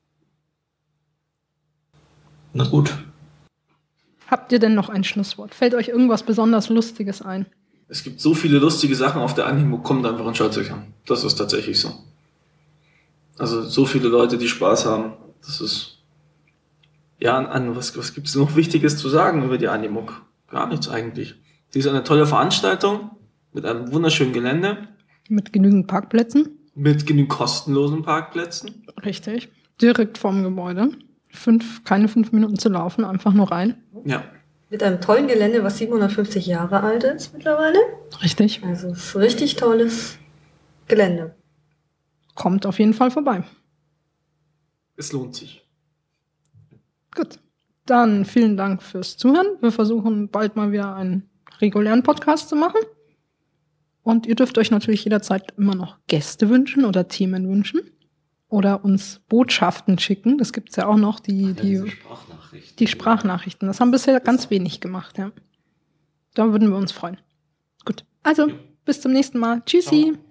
Speaker 2: Na gut.
Speaker 1: Habt ihr denn noch ein Schlusswort? Fällt euch irgendwas besonders Lustiges ein?
Speaker 3: Es gibt so viele lustige Sachen auf der Animo, kommt einfach und schaut es euch an. Das ist tatsächlich so. Also so viele Leute, die Spaß haben. Das ist, ja, was gibt es noch Wichtiges zu sagen über die Animoc? Gar nichts eigentlich. Sie ist eine tolle Veranstaltung mit einem wunderschönen Gelände.
Speaker 1: Mit genügend Parkplätzen.
Speaker 3: Mit genügend kostenlosen Parkplätzen.
Speaker 1: Richtig. Direkt vorm Gebäude. Keine 5 Minuten zu laufen, einfach nur rein.
Speaker 3: Ja.
Speaker 4: Mit einem tollen Gelände, was 750 Jahre alt ist mittlerweile.
Speaker 1: Richtig.
Speaker 4: Also es ist ein richtig tolles Gelände.
Speaker 1: Kommt auf jeden Fall vorbei.
Speaker 3: Es lohnt sich.
Speaker 1: Gut. Dann vielen Dank fürs Zuhören. Wir versuchen bald mal wieder einen regulären Podcast zu machen. Und ihr dürft euch natürlich jederzeit immer noch Gäste wünschen oder Themen wünschen. Oder uns Botschaften schicken. Das gibt es ja auch noch, die Sprachnachrichten. Das haben bisher ganz wenig gemacht, ja. Da würden wir uns freuen. Gut, also bis zum nächsten Mal. Tschüssi.
Speaker 2: Ciao.